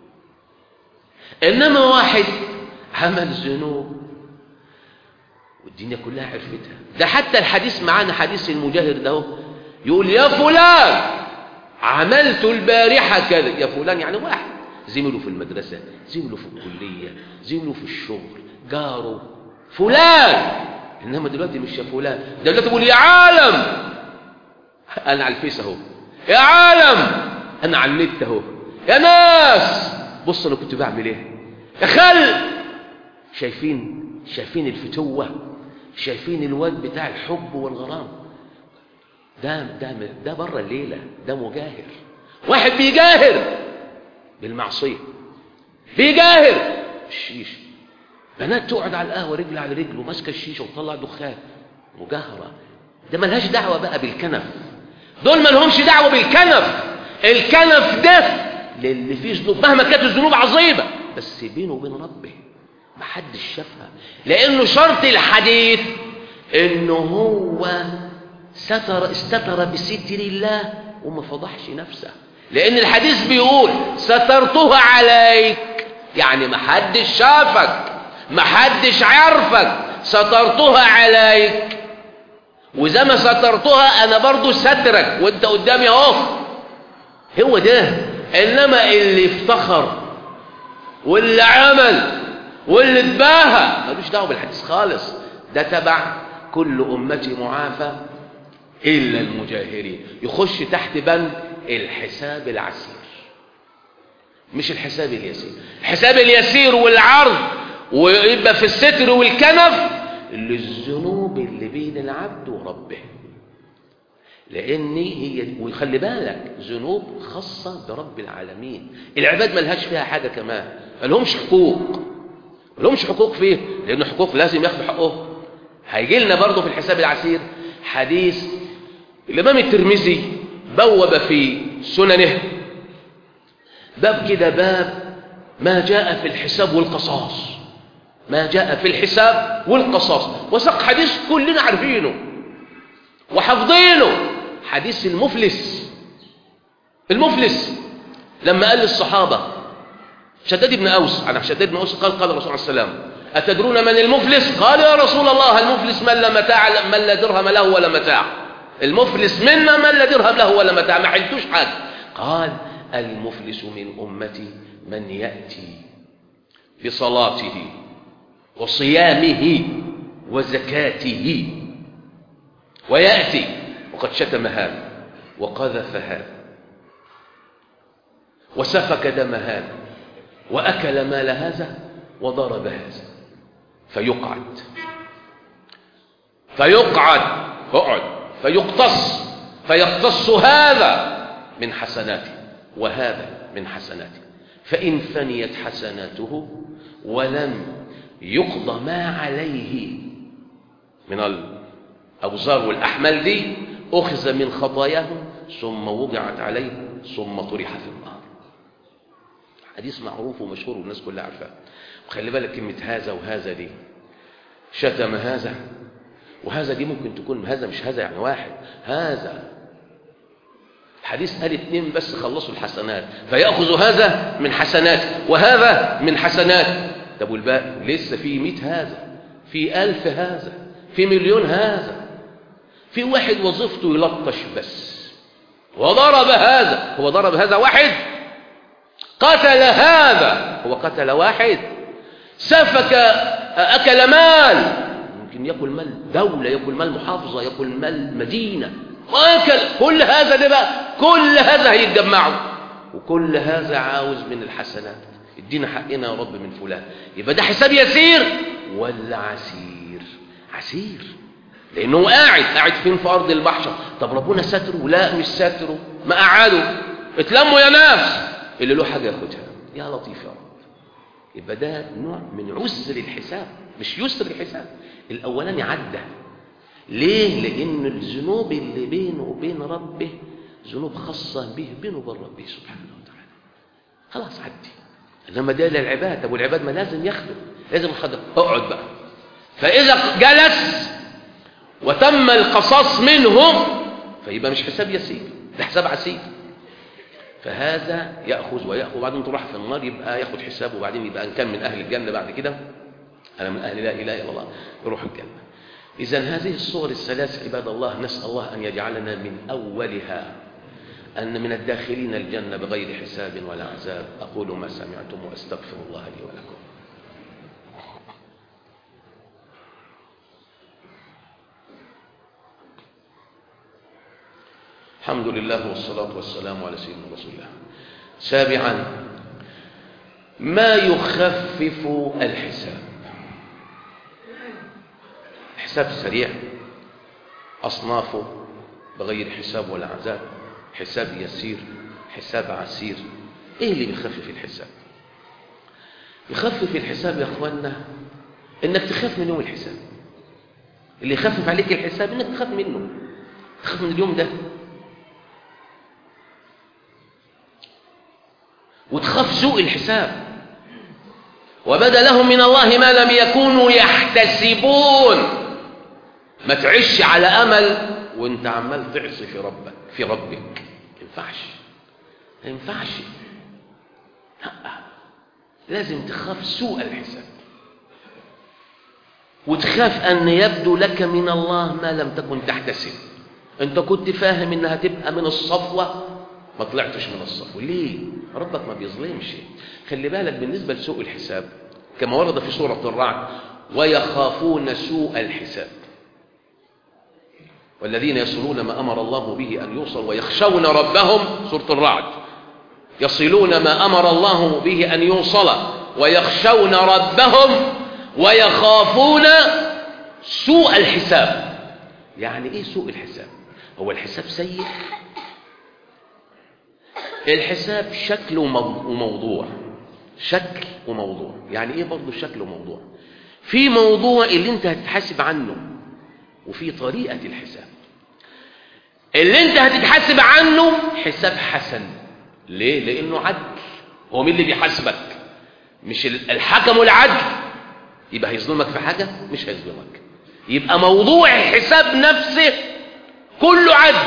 إنما واحد عمل ذنوب والدنيا كلها عرفتها. ده حتى الحديث معانا حديث المجاهر ده يقول يا فلان عملت البارحة كذا. يا فلان يعني واحد زميله في المدرسة، زميله في الكلية، زميله في الشغل، جاره، فلان. إنما دلوقتي مش يا فلان، ده دلوقتي بيقول يا عالم أنا على الفيس أهو، يا عالم أنا على النت أهو، يا ناس بص أنا كنت بعمل إيه، يا خل شايفين الفتوة، شايفين الواد بتاع الحب والغرام. ده بره الليلة، ده مجاهر. واحد بيجاهر بالمعصية، بيجاهر الشيشة، بنات تقعد على القهوة رجل على رجل وماسكة الشيشة وتطلع دخان، مجاهرة. ده ملهاش دعوة بقى بالكنف، دول ملهمش دعوة بالكنف. الكنف ده للي فيه ذنوب مهما كانت الذنوب عظيمة، بس بينه وبين ربه محدش شافها، لأنه شرط الحديث إنه هو استتر بستر الله وما فضحش نفسه. لأن الحديث بيقول سترتها عليك، يعني محدش شافك، محدش عرفك، سترتها عليك. وإذا ما سترتها أنا برضو سترك وانت قدامي اهو، هو ده. إنما اللي افتخر واللي عمل واللي اتباهى ملوش دعوه بالحديث خالص، ده تبع كل أمتي معافى إلا المجاهرين، يخش تحت بند الحساب العسير مش الحساب اليسير. الحساب اليسير والعرض ويبقى في الستر والكنف للذنوب اللي بين العبد وربه، لأن هي ويخلي بالك ذنوب خاصة برب العالمين، العباد ملهاش فيها حاجة كمان، ملهمش حقوق فيه، لأن حقوق لازم ياخدوا حقه. هيجي لنا برضه في الحساب العسير حديث الإمام الترمذي بوب في سننه باب كده، باب ما جاء في الحساب والقصاص، ما جاء في الحساب والقصاص، وسق حديث كلنا عارفينه وحافظينه، حديث المفلس لما قال للصحابة شداد بن أوس، عن شداد بن أوس قال الرسول عليه السلام أتدرون من المفلس؟ قال يا رسول الله المفلس من لا متاع، من لا درهم له ولا متاع. المفلس منا من لا درهم له ولا متاع، ما حلتوش حاجة. قال المفلس من أمتي من يأتي بصلاته وصيامه وزكاته ويأتي وقد شتم هذا وقذف هذا وسفك دم هذا وأكل مال هذا وضرب هذا، فيقتص هذا من حسناته وهذا من حسناته، فإن فنيت حسناته ولم يقضى ما عليه من الأوزار والأحمال دي أخذ من خطاياهم ثم وضعت عليه ثم طرح في النار. حديث معروف ومشهور والناس كلها عارفاه. وخلي بالك كلمة هذا وهذا دي، شتم هذا وهذا دي ممكن تكون هذا مش هذا يعني واحد، هذا الحديث قال اتنين بس خلصوا الحسنات، فيأخذ هذا من حسنات وهذا من حسنات. طب والباقي لسه في 100 هذا، في 1000 هذا، في 1,000,000 هذا. في واحد وظيفته يلطش بس، وضرب هذا، هو ضرب هذا واحد، قتل هذا هو قتل واحد، سفك أكل مال، ممكن يأكل مال دولة، يأكل مال محافظة، يأكل مال مدينة، وأكل كل هذا. ده بقى كل هذا هيتجمعوا، وكل هذا عاوز من الحسنات، ادينا حقنا يا رب من فلان. يبقى ده حساب يسير ولا عسير؟ عسير، لأنه قاعد فين؟ في أرض المحشر. طب ربنا ستره؟ لا مش ستره، ما قعدوا اتلموا يا ناس، اللي له حاجة ياخدها. يا لطيف يا رب. يبقى ده نوع من عسر الحساب، مش يسر الحساب. الأولاني عدى. ليه؟ لأن الذنوب اللي بينه وبين ربه ذنوب خاصة به، بينه وبين ربه سبحانه وتعالى، خلاص عدي. إنما ده للعباد. طب والعباد ما لازم ياخدوا، لازم ياخدوا. اقعد بقى. فإذا جلس وتم القصاص منهم فيبقى مش حساب يسير، ده حساب عسير. فهذا يأخذ ويأخذ، وبعدين تروح في النار يبقى ياخد حسابه، وبعدين يبقى إن كان من أهل الجنة بعد كده، أنا من أهل لا إله إلا الله، يروح الجنة. إذن هذه الصور الثلاث عباد الله نسأل الله أن يجعلنا من أولها، أن من الداخلين الجنة بغير حساب ولا عذاب. أقول ما سمعتم وأستغفر الله لي ولكم. الحمد لله والصلاة والسلام على سيدنا رسول الله. سابعا، ما يخفف الحساب. حساب سريع، أصنافه بغير حساب ولا عذاب، حساب يسير، حساب عسير. إيه اللي بيخفف الحساب؟ يخفف الحساب يا أخوانا إنك تخاف من يوم الحساب. اللي يخفف عليك الحساب إنك تخاف منه، تخاف من اليوم ده، وتخاف سوء الحساب. وبدا لهم من الله ما لم يكونوا يحتسبون. ما تعيش على أمل وانت عمال تعصي في ربك. ما ينفعش. لازم تخاف سوء الحساب، وتخاف أن يبدو لك من الله ما لم تكن تحتسب. انت كنت فاهم انها تبقى من الصفوة، ما طلعتش من الصفوة. ليه؟ ربك ما بيظلمش. خلي بالك بالنسبة لسوء الحساب كما ورد في سورة الرعد: ويخافون سوء الحساب، والذين يصلون ما أمر الله به أن يوصل ويخشون ربهم. سورة الرعد: يصلون ما أمر الله به أن يوصل ويخشون ربهم ويخافون سوء الحساب. يعني إيه سوء الحساب؟ هو الحساب سيء؟ الحساب شكل وموضوع. شكل وموضوع. يعني ايه برضه شكل وموضوع؟ في موضوع اللي انت هتتحاسب عنه، وفي طريقة الحساب. اللي انت هتتحاسب عنه حساب حسن. ليه؟ لانه عدل. هو مين اللي بيحاسبك؟ مش الحكم العدل. يبقى هيظلمك في حاجة؟ مش هيظلمك. يبقى موضوع الحساب نفسه كله عدل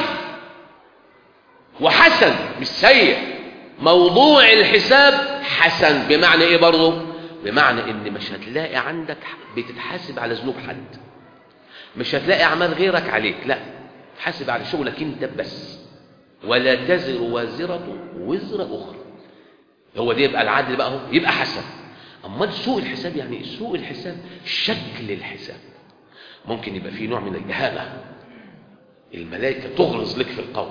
وحسن، مش سيء. موضوع الحساب حسن. بمعنى ايه برضه؟ بمعنى ان مش هتلاقي عندك بتتحاسب على ذنوب حد، مش هتلاقي اعمال غيرك عليك، لا، تحاسب على شغلك انت بس. ولا تزر وازرة وزر اخرى. هو ده يبقى العدل بقى، هو يبقى حسن. اما سوء الحساب يعني سوء الحساب شكل الحساب. ممكن يبقى فيه نوع من الإهانة، الملائكة تغرز لك في القول،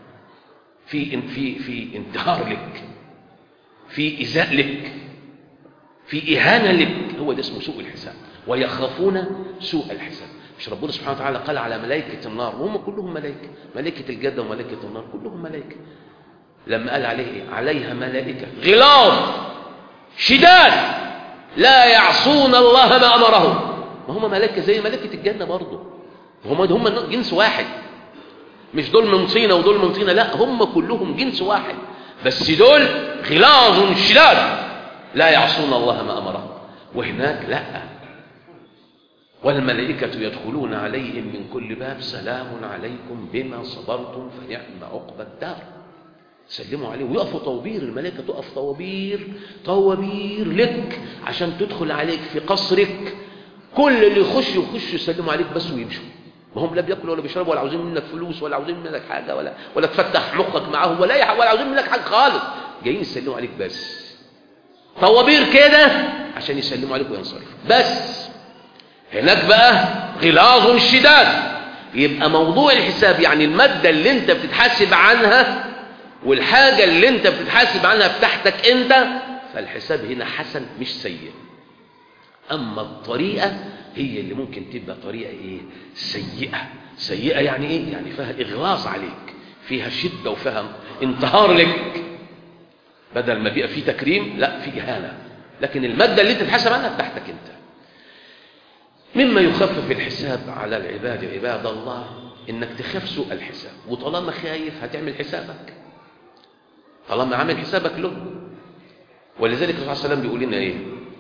في انتهار لك، في إيذاء لك، في إهانة لك. هو ده اسمه سوء الحساب. ويخافون سوء الحساب. مش ربنا سبحانه وتعالى قال على ملائكة النار وهم كلهم ملائكة، ملائكة الجنة وملائكة النار كلهم ملائكة، لما قال عليه عليها ملائكة غلاظ شداد لا يعصون الله ما أمرهم. ما هم ملائكة زي ملائكة الجنة برضه، هم جنس واحد. مش دول من طينة ودول من طينة، لا، هم كلهم جنس واحد، بس دول غلاظ شداد لا يعصون الله ما أمرهم، وهناك لا. والملائكة يدخلون عليهم من كل باب سلام عليكم بما صبرتم فنعم عقبى الدار. سلموا عليه ويقفوا طوابير. الملائكة تقف طوابير لك عشان تدخل عليك في قصرك. كل اللي يخش يسلموا عليك بس ويمشوا. ما هم لا بياكلوا ولا بيشربوا ولا عاوزين منك فلوس ولا عاوزين منك حاجة ولا تفتح مخك معاهم ولا عاوزين منك حاجة خالص، جايين يسلموا عليك بس، طوابير كده عشان يسلموا عليك وينصرفوا بس. هناك بقى غلاظ شداد. يبقى موضوع الحساب يعني المادة اللي انت بتتحاسب عنها والحاجة اللي انت بتتحاسب عنها بتاعتك انت، فالحساب هنا حسن مش سيء. اما الطريقة هي اللي ممكن تبقى طريقة ايه؟ سيئة يعني ايه؟ يعني فيها اغلاظ عليك، فيها شدة وفيها انتهار لك، بدل ما بيبقى فيه تكريم لا في اهانة. لكن المادة اللي انت تتحاسب عنها بتاعتك انت. مما يخفف الحساب على العباد عباد الله انك تخاف سوء الحساب، وطالما خايف هتعمل حسابك، طالما عامل حسابك له. ولذلك الرسول صلى الله عليه وسلم بيقول لنا ايه؟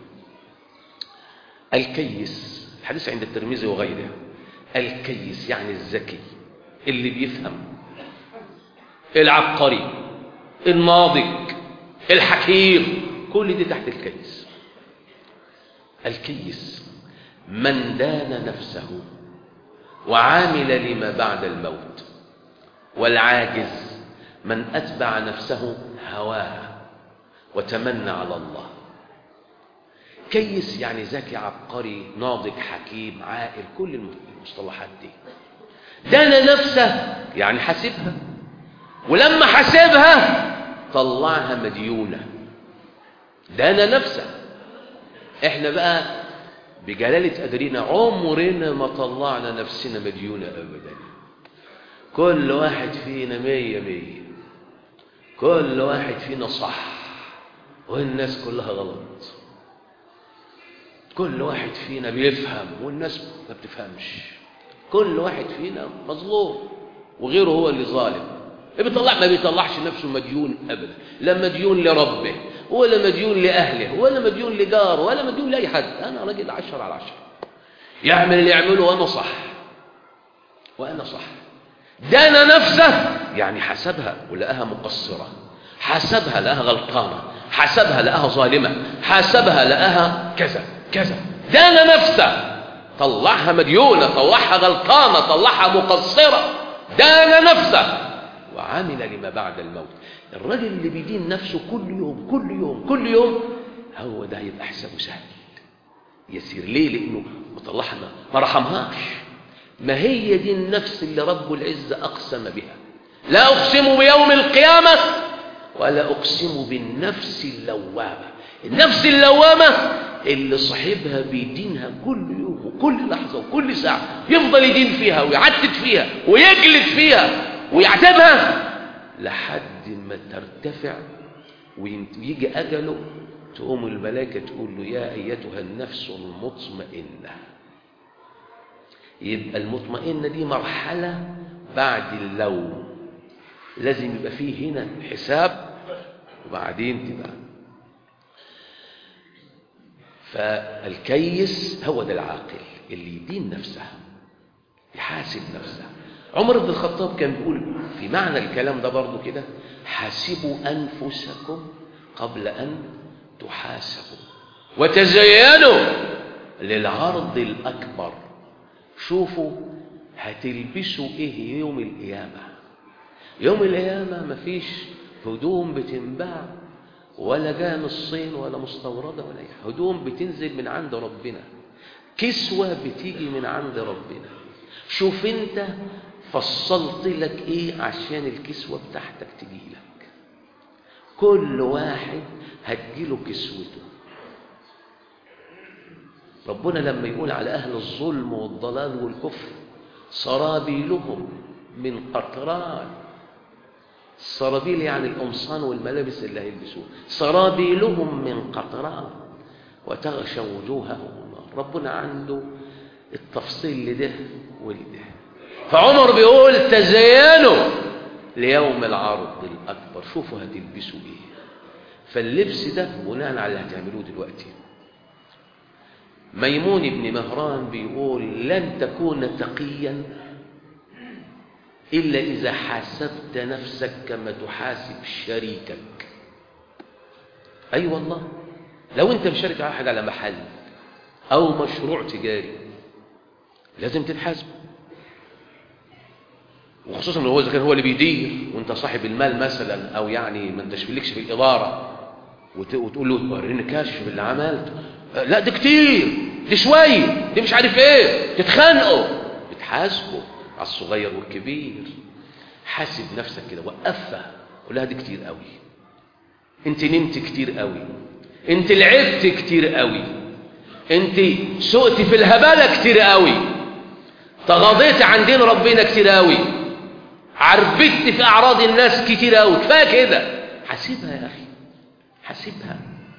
الكيس، الحديث عند الترمذي وغيره، الكيس يعني الذكي اللي بيفهم، العبقري، الناضج، الحكيم، كل دي تحت الكيس. الكيس من دان نفسه وعامل لما بعد الموت، والعاجز من أتبع نفسه هواها وتمنى على الله. كيس يعني ذكي، عبقري، ناضج، حكيم، عاقل، كل المصطلحات دي. دان نفسه يعني حاسبها، ولما حاسبها طلعها مديونة. دان نفسه. احنا بقى بجلالة قدرنا عمرنا ما طلعنا نفسنا مديونة أبدا. كل واحد فينا 100، كل واحد فينا صح والناس كلها غلط. كل واحد فينا بيفهم والناس ما بتفهمش. كل واحد فينا مظلوم وغيره هو اللي ظالم. ما بيطلعش نفسه مديون أبدا، لا مديون لربه ولا مديون لأهله ولا مديون لجاره ولا مديون لأي حد. أنا راجل 10/10، يعمل اللي يعمله وأنا صح. دان نفسه يعني حسبها ولقاها مقصرة، حسبها لقاها غلطانة، حسبها لقاها ظالمة، حسبها لقاها كذا. دان نفسه، طلعها مديونة، طلعها غلطانة، طلعها مقصرة. دان نفسه وعمل لما بعد الموت. الراجل اللي بيدين نفسه كل يوم هو ده هيبقى حسابه سهل يسير. ليه؟ لأنه مطلعها ما رحمهاش. ما هي دي النفس اللي رب العزة أقسم بها. لا أقسم بيوم القيامة ولا أقسم بالنفس اللوامة. النفس اللوامة اللي صاحبها بيدينها كل يوم وكل لحظة وكل ساعة، يفضل يدين فيها ويعتد فيها ويجلد فيها ويعتبها لحد ما ترتفع ويجي أجله، تقوم الملائكة تقول له يا أيتها النفس المطمئنة. يبقى المطمئنة دي مرحلة بعد اللوم، لازم يبقى فيه هنا حساب وبعدين تبقى. فالكيس هو ده العاقل اللي يدين نفسه، يحاسب نفسه. عمر بن الخطاب كان بيقول في معنى الكلام ده برضو كده: حاسبوا أنفسكم قبل أن تحاسبوا وتزينوا للعرض الأكبر. شوفوا هتلبسوا إيه يوم القيامة. يوم القيامة مفيش هدوم بتنباع ولا جاء من الصين ولا مستوردة ولا أي هدوم بتنزل من عند ربنا، كسوة بتيجي من عند ربنا. شوف انت فصلت لك ايه عشان الكسوة بتاعتك تجي لك. كل واحد هتجيله كسوته. ربنا لما يقول على أهل الظلم والضلال والكفر سرابيلهم من قطران، السرابيل يعني القمصان والملابس اللي هيلبسوها، سرابيلهم من قطران وتغشى وجوههم النار. ربنا عنده التفصيل لده ولده. فعمر بيقول تزينوا ليوم العرض الأكبر. شوفوا هتلبسوا ايه. فاللبس ده بناء على اللي هتعملوه دلوقتي. ميمون بن مهران بيقول لن تكون تقيا إلا إذا حاسبت نفسك كما تحاسب شريكك. أي والله، لو أنت مشارك واحد على محل أو مشروع تجاري لازم تتحاسب. وخصوصا لو إذا كان هو اللي بيدير وانت صاحب المال مثلا، او يعني ما انتش فيلكش في الاداره، وتقول له وريني كاشف اللي عملته، لا ده كتير، دي شويه، دي مش عارف ايه، تتخانقوا، بتحاسبوا على الصغير والكبير. حاسب نفسك كده، وقفها، قول لها دي كتير قوي، انت نمت كتير قوي، انت لعبت كتير قوي، انت سقت في الهبالة كتير قوي، تغاضيت عن دين ربنا كتير قوي، عربت في اعراض الناس كتير قوي، كفايه كده. حاسبها يا اخي، حاسبها.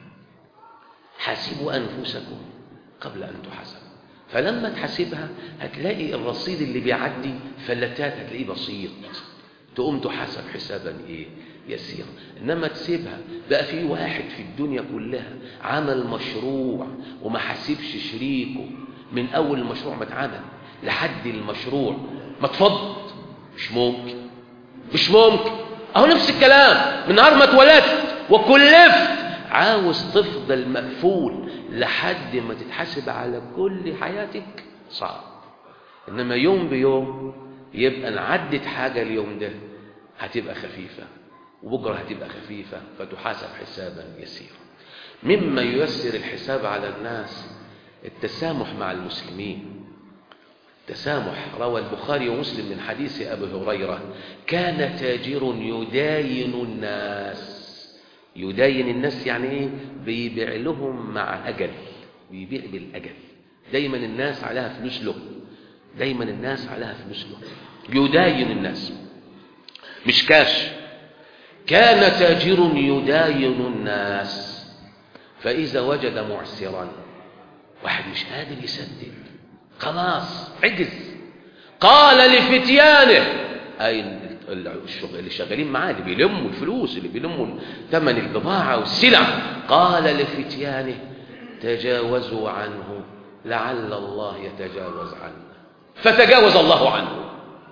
حاسبوا انفسكم قبل ان تحاسبوا. فلما تحاسبها هتلاقي الرصيد اللي بيعدي فلتات، هتلاقيه بسيط، تقوم تحاسب حسابا ايه؟ يسير. انما تسيبها بقى في واحد في الدنيا كلها عمل مشروع وما حاسبش شريكه من اول المشروع ما اتعمل لحد المشروع ما اتفض، مش ممكن، مش ممكن. اهو نفس الكلام، من نهار ما اتولدت وكلفت عاوز تفضل مقفول لحد ما تتحاسب على كل حياتك، صعب. انما يوم بيوم يبقى نعدت حاجه، اليوم ده هتبقى خفيفه وبكره هتبقى خفيفه، فتحاسب حسابا يسيرا. مما ييسر الحساب على الناس التسامح مع المسلمين. تسامح. روى البخاري ومسلم من حديث ابي هريره: كان تاجر يداين الناس. يداين الناس يعني ايه؟ بيبيع لهم مع اجل، بيبيع بالاجل. دايما الناس عليها فلوس له، دايما الناس عليها فلوس له، يداين الناس مش كاش. كان تاجر يداين الناس، فإذا وجد معسرا، واحد مش قادر يسدد، خلاص عجز، قال لفتيانه، أي اللي شغالين معاه، اللي بيلموا الفلوس، اللي بيلموا ثمن البضاعة والسلع، قال لفتيانه: تجاوزوا عنه لعل الله يتجاوز عنه. فتجاوز الله عنه.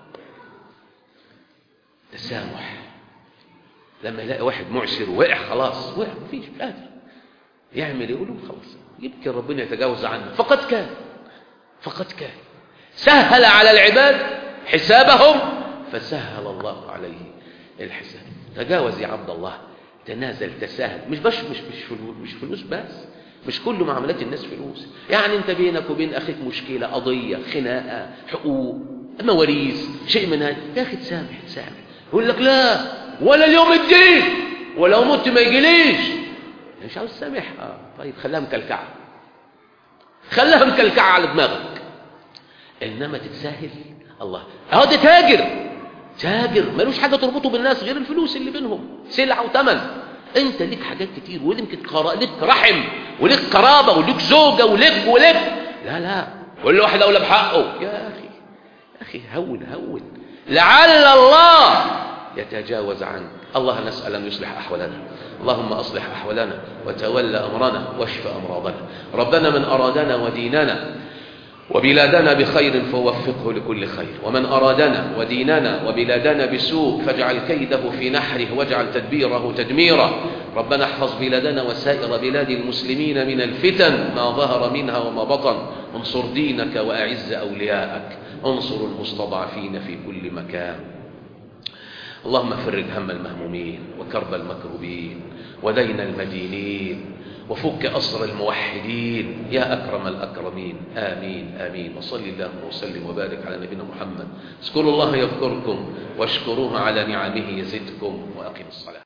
تسامح. لما يلاقي واحد معسر ووقع، خلاص وقع، مفيش، مش قادر يعمل، يقولوا خلاص يمكن ربنا يتجاوز عنه. فقد كان، فقد كان سهل على العباد حسابهم فسهل الله عليه الحساب. تجاوز يا عبد الله، تنازل، تساهل. مش فلوس بس، مش كل معاملات الناس فلوس. يعني انت بينك وبين اخيك مشكله، قضيه، خناقه، حقوق، مواريث، شيء من هذا، يا اخي تسامح، تسامح. يقول لك لا، ولا اليوم الدين، ولو مت ما يجيليش. مش عاوز تسامح؟ طيب خليها مكلكعه، خليها مكلكعه على دماغك. انما تتساهل، الله. اهو ده تاجر، تاجر ملوش حاجه تربطه بالناس غير الفلوس اللي بينهم، سلعه وثمن. انت ليك حاجات كتير، وليك رحم، وليك قرابه، وليك زوجه، وليك. لا، كل واحد اولى بحقه. يا اخي هون، لعل الله يتجاوز عنك. الله نسأل أن يصلح أحوالنا. اللهم أصلح أحوالنا وتولى أمرنا واشف أمراضنا. ربنا من أرادنا وديننا وبلادنا بخير فوفقه لكل خير، ومن أرادنا وديننا وبلادنا بسوء فاجعل كيده في نحره واجعل تدبيره تدميرا. ربنا احفظ بلادنا وسائر بلاد المسلمين من الفتن ما ظهر منها وما بطن. انصر دينك وأعز أولياءك، انصر المستضعفين في كل مكان. اللهم فرج هم المهمومين وكرب المكروبين ودين المدينين وفك أسر الموحدين يا أكرم الأكرمين. آمين آمين. وصل اللهم وسلم وبارك على نبينا محمد. اذكروا الله يذكركم واشكروه على نعمه يزدكم، وأقم الصلاة.